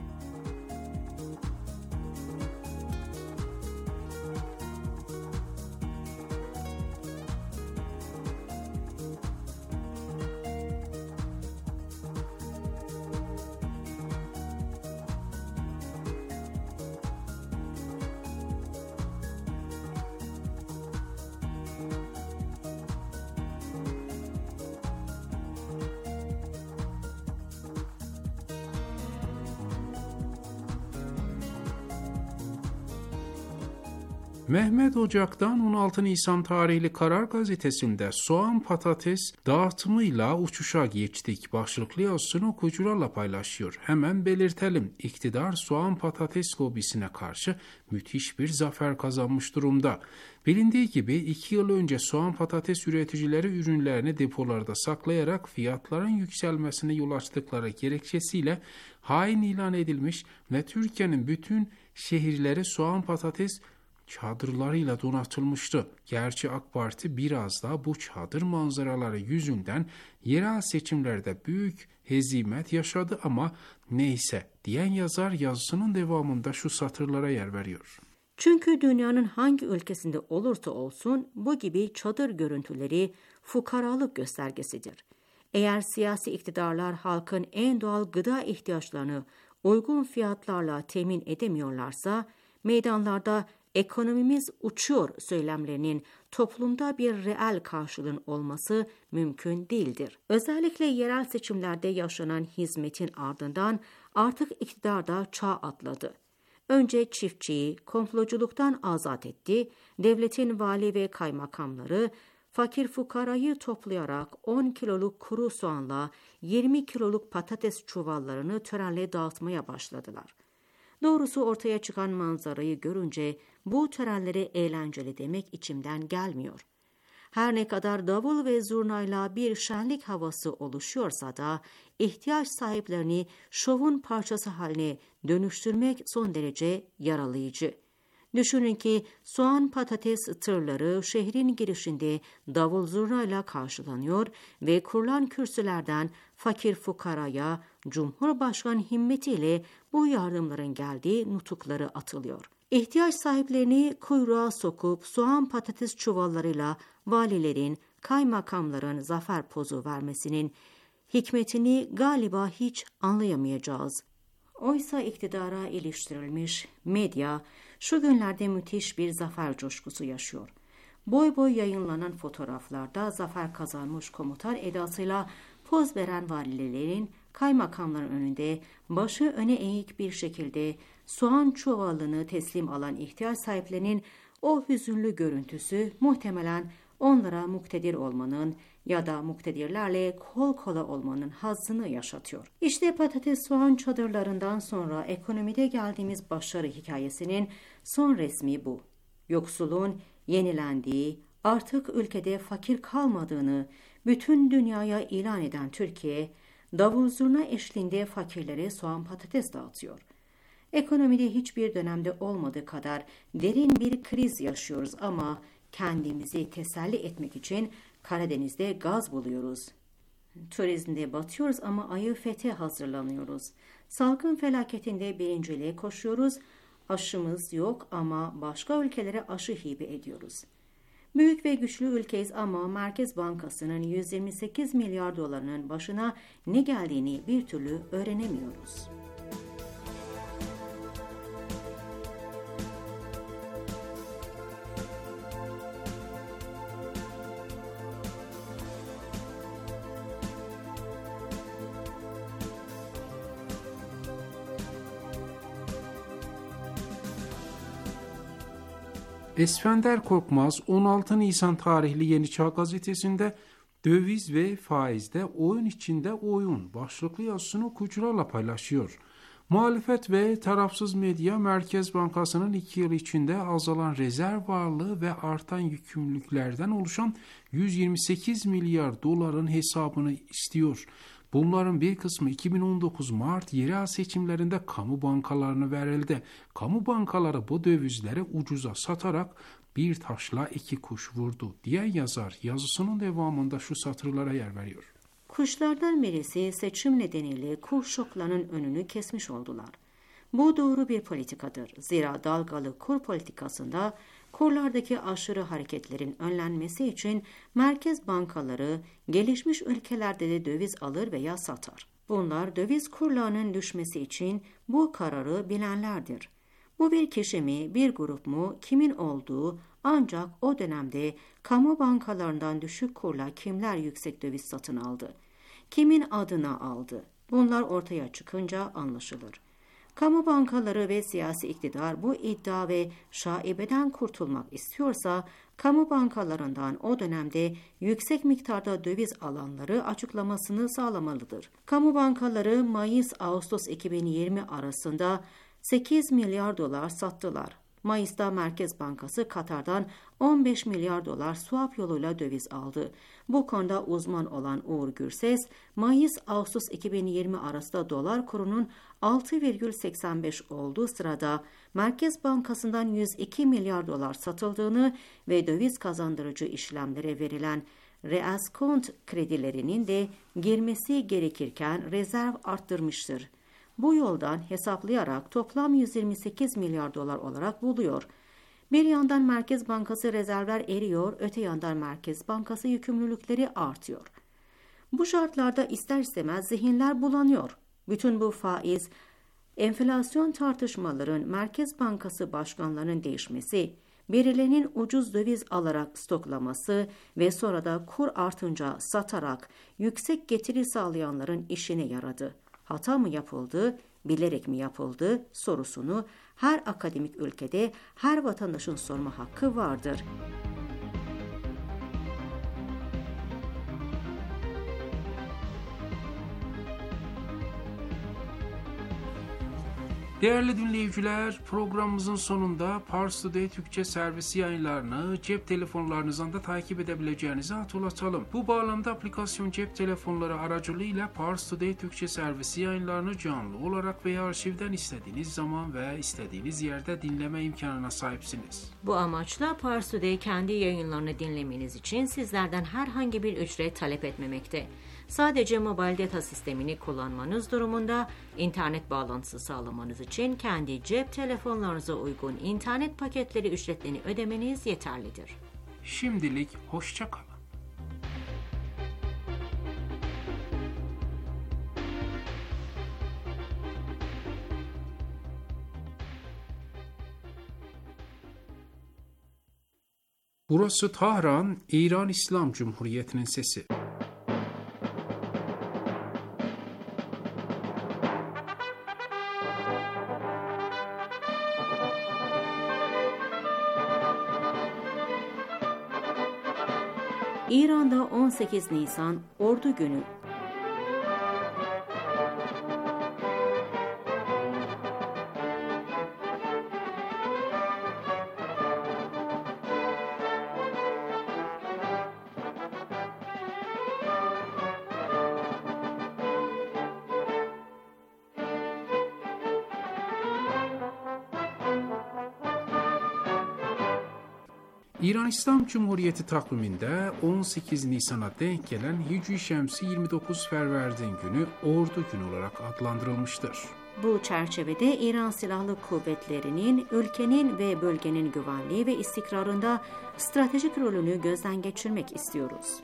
Mehmet Ocak'tan on altı Nisan tarihli Karar Gazetesi'nde soğan patates dağıtımıyla uçuşa geçtik başlıklı yazısını okuyucularla paylaşıyor. Hemen belirtelim, iktidar soğan patates lobisine karşı müthiş bir zafer kazanmış durumda. Bilindiği gibi iki yıl önce soğan patates üreticileri ürünlerini depolarda saklayarak fiyatların yükselmesine yol açtıkları gerekçesiyle hain ilan edilmiş ve Türkiye'nin bütün şehirleri soğan patates çadırlarıyla donatılmıştı. Gerçi AK Parti biraz da bu çadır manzaraları yüzünden yerel seçimlerde büyük hezimet yaşadı ama neyse diyen yazar yazısının devamında şu satırlara yer veriyor. Çünkü dünyanın hangi ülkesinde olursa olsun bu gibi çadır görüntüleri fukaralık göstergesidir. Eğer siyasi iktidarlar halkın en doğal gıda ihtiyaçlarını uygun fiyatlarla temin edemiyorlarsa meydanlarda ekonomimiz uçuyor söylemlerinin toplumda bir reel karşılığın olması mümkün değildir. Özellikle yerel seçimlerde yaşanan hizmetin ardından artık iktidar da çağ atladı. Önce çiftçiyi komploculuktan azat etti, devletin vali ve kaymakamları fakir fukarayı toplayarak on kiloluk kuru soğanla yirmi kiloluk patates çuvallarını törenle dağıtmaya başladılar. Doğrusu ortaya çıkan manzarayı görünce bu törenleri eğlenceli demek içimden gelmiyor. Her ne kadar davul ve zurnayla bir şenlik havası oluşuyorsa da ihtiyaç sahiplerini şovun parçası haline dönüştürmek son derece yaralayıcı. Düşünün ki soğan patates tırları şehrin girişinde davul zurnayla karşılanıyor ve kurulan kürsülerden fakir fukaraya Cumhurbaşkanı himmetiyle bu yardımların geldiği nutukları atılıyor. İhtiyaç sahiplerini kuyruğa sokup soğan patates çuvallarıyla valilerin, kaymakamların zafer pozu vermesinin hikmetini galiba hiç anlayamayacağız. Oysa iktidara iliştirilmiş medya şu günlerde müthiş bir zafer coşkusu yaşıyor. Boy boy yayınlanan fotoğraflarda zafer kazanmış komutan edasıyla poz veren valilerin, kaymakamların önünde başı öne eğik bir şekilde soğan çuvalını teslim alan ihtiyaç sahiplerinin o hüzünlü görüntüsü muhtemelen onlara muktedir olmanın ya da muktedirlerle kol kola olmanın hazzını yaşatıyor. İşte patates soğan çadırlarından sonra ekonomide geldiğimiz başarı hikayesinin son resmi bu. Yoksulluğun yenilendiği, artık ülkede fakir kalmadığını bütün dünyaya ilan eden Türkiye, davul zurna eşliğinde fakirlere soğan patates dağıtıyor. Ekonomide hiçbir dönemde olmadığı kadar derin bir kriz yaşıyoruz ama kendimizi teselli etmek için Karadeniz'de gaz buluyoruz. Turizmde batıyoruz ama ayı fethe hazırlanıyoruz. Salgın felaketinde birinciliğe koşuyoruz. Aşımız yok ama başka ülkelere aşı hibe ediyoruz. Büyük ve güçlü ülkeyiz ama Merkez Bankası'nın yüz yirmi sekiz milyar dolarının başına ne geldiğini bir türlü öğrenemiyoruz. Esfender Korkmaz on altı Nisan tarihli Yeni Çağ Gazetesi'nde döviz ve faizde oyun içinde oyun başlıklı yazısını okuyucularla paylaşıyor. Muhalefet ve tarafsız medya Merkez Bankası'nın iki yıl içinde azalan rezerv varlığı ve artan yükümlülüklerden oluşan yüz yirmi sekiz milyar doların hesabını istiyor. Bunların bir kısmı iki bin on dokuz Mart yerel seçimlerinde kamu bankalarına verildi. Kamu bankaları bu dövizleri ucuza satarak bir taşla iki kuş vurdu diye yazar. Yazısının devamında şu satırlara yer veriyor. Kuşlardan birisi seçim nedeniyle kur şoklarının önünü kesmiş oldular. Bu doğru bir politikadır. Zira dalgalı kur politikasında kurlardaki aşırı hareketlerin önlenmesi için merkez bankaları gelişmiş ülkelerde de döviz alır veya satar. Bunlar döviz kurlarının düşmesi için bu kararı bilenlerdir. Bu bir kişi mi, bir grup mu, kimin olduğu ancak o dönemde kamu bankalarından düşük kurla kimler yüksek döviz satın aldı, kimin adına aldı? Bunlar ortaya çıkınca anlaşılır. Kamu bankaları ve siyasi iktidar bu iddia ve şaibeden kurtulmak istiyorsa, kamu bankalarından o dönemde yüksek miktarda döviz alanları açıklamasını sağlamalıdır. Kamu bankaları Mayıs-Ağustos iki bin yirmi arasında sekiz milyar dolar sattılar. Mayıs'ta Merkez Bankası Katar'dan on beş milyar dolar swap yoluyla döviz aldı. Bu konuda uzman olan Uğur Gürses, Mayıs-Ağustos iki bin yirmi arasında dolar kurunun altı virgül seksen beş olduğu sırada Merkez Bankası'ndan yüz iki milyar dolar satıldığını ve döviz kazandırıcı işlemlere verilen reaskont kredilerinin de girmesi gerekirken rezerv arttırmıştır. Bu yoldan hesaplayarak toplam yüz yirmi sekiz milyar dolar olarak buluyor. Bir yandan Merkez Bankası rezervler eriyor, öte yandan Merkez Bankası yükümlülükleri artıyor. Bu şartlarda ister istemez zihinler bulanıyor. Bütün bu faiz, enflasyon tartışmaların Merkez Bankası başkanlarının değişmesi, birilerinin ucuz döviz alarak stoklaması ve sonra da kur artınca satarak yüksek getiri sağlayanların işine yaradı. Hata mı yapıldı, bilerek mi yapıldı sorusunu her akademik ülkede her vatandaşın sorma hakkı vardır. Değerli dinleyiciler, programımızın sonunda Pars Today Türkçe servisi yayınlarını cep telefonlarınızdan da takip edebileceğinizi hatırlatalım. Bu bağlamda aplikasyon cep telefonları aracılığıyla Pars Today Türkçe servisi yayınlarını canlı olarak veya arşivden istediğiniz zaman ve istediğiniz yerde dinleme imkanına sahipsiniz. Bu amaçla Pars Today kendi yayınlarını dinlemeniz için sizlerden herhangi bir ücret talep etmemekte. Sadece mobil data sistemini kullanmanız durumunda internet bağlantısı sağlamanız için kendi cep telefonlarınıza uygun internet paketleri ücretlerini ödemeniz yeterlidir. Şimdilik hoşça kalın. Burası Tahran, İran İslam Cumhuriyeti'nin sesi. İran'da on sekiz Nisan Ordu Günü. İran İslam Cumhuriyeti takviminde on sekiz Nisan'a denk gelen Hicri Şemsi yirmi dokuz Ferverdin günü Ordu Günü olarak adlandırılmıştır. Bu çerçevede İran Silahlı Kuvvetleri'nin ülkenin ve bölgenin güvenliği ve istikrarında stratejik rolünü gözden geçirmek istiyoruz.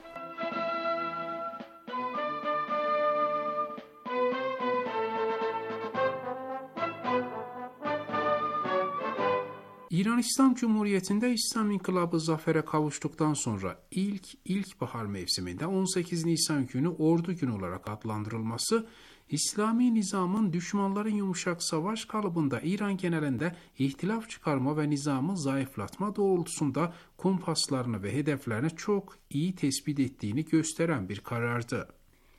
İran İslam Cumhuriyeti'nde İslam İnkılabı zafere kavuştuktan sonra ilk ilkbahar mevsiminde on sekiz Nisan günü Ordu Günü olarak adlandırılması, İslami nizamın düşmanların yumuşak savaş kalıbında İran genelinde ihtilaf çıkarma ve nizamı zayıflatma doğrultusunda kumpaslarını ve hedeflerini çok iyi tespit ettiğini gösteren bir karardı.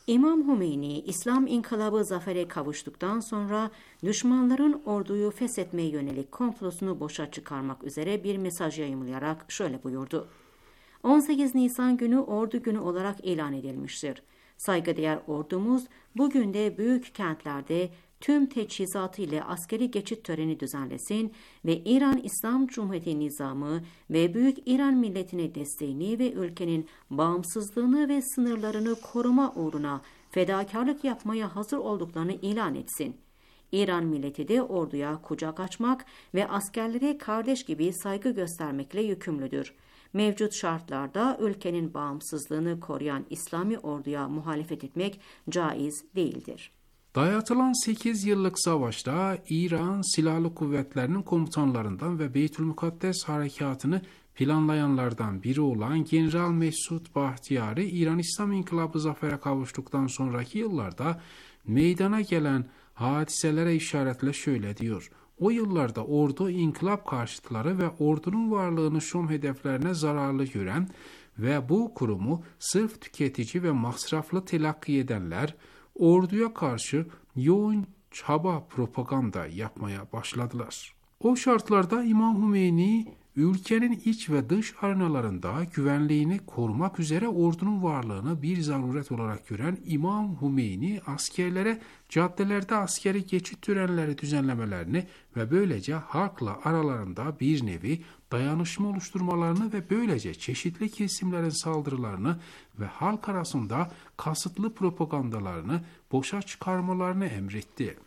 İmam Hümeyni, İslam inkılabı zafere kavuştuktan sonra düşmanların orduyu feshetmeye yönelik komplosunu boşa çıkarmak üzere bir mesaj yayımlayarak şöyle buyurdu. on sekiz Nisan günü ordu günü olarak ilan edilmiştir. Saygıdeğer ordumuz bugün de büyük kentlerde tüm teçhizatı ile askeri geçit töreni düzenlesin ve İran İslam Cumhuriyeti nizamı ve Büyük İran milletine desteğini ve ülkenin bağımsızlığını ve sınırlarını koruma uğruna fedakarlık yapmaya hazır olduklarını ilan etsin. İran milleti de orduya kucak açmak ve askerlere kardeş gibi saygı göstermekle yükümlüdür. Mevcut şartlarda ülkenin bağımsızlığını koruyan İslami orduya muhalefet etmek caiz değildir. Dayatılan sekiz yıllık savaşta İran Silahlı Kuvvetleri'nin komutanlarından ve Beytülmukaddes harekatını planlayanlardan biri olan General Mesud Bahtiyari, İran İslam İnkılabı zafere kavuştuktan sonraki yıllarda meydana gelen hadiselere işaretle şöyle diyor. O yıllarda ordu inkılap karşıtları ve ordunun varlığını Şam hedeflerine zararlı gören ve bu kurumu sırf tüketici ve masraflı telakki edenler orduya karşı yoğun çaba propaganda yapmaya başladılar. O şartlarda İmam Hümeyni ülkenin iç ve dış arenalarında güvenliğini korumak üzere ordunun varlığını bir zaruret olarak gören İmam Hümeyni askerlere caddelerde askeri geçit törenleri düzenlemelerini ve böylece halkla aralarında bir nevi dayanışma oluşturmalarını ve böylece çeşitli kesimlerin saldırılarını ve halk arasında kasıtlı propagandalarını boşa çıkarmalarını emretti.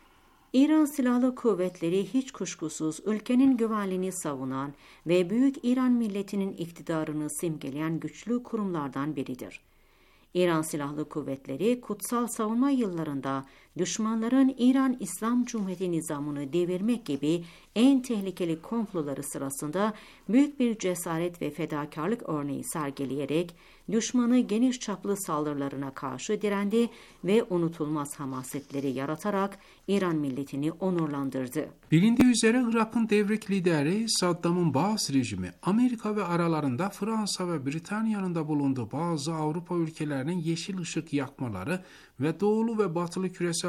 İran Silahlı Kuvvetleri hiç kuşkusuz ülkenin güvenliğini savunan ve Büyük İran milletinin iktidarını simgeleyen güçlü kurumlardan biridir. İran Silahlı Kuvvetleri kutsal savunma yıllarında düşmanların İran İslam Cumhuriyeti nizamını devirmek gibi en tehlikeli komploları sırasında büyük bir cesaret ve fedakarlık örneği sergileyerek düşmanı geniş çaplı saldırılarına karşı direndi ve unutulmaz hamasetleri yaratarak İran milletini onurlandırdı. Bilindiği üzere Irak'ın devrik lideri Saddam'ın Baas rejimi, Amerika ve aralarında Fransa ve Britanya'nın da bulunduğu bazı Avrupa ülkelerinin yeşil ışık yakmaları ve doğulu ve batılı küresel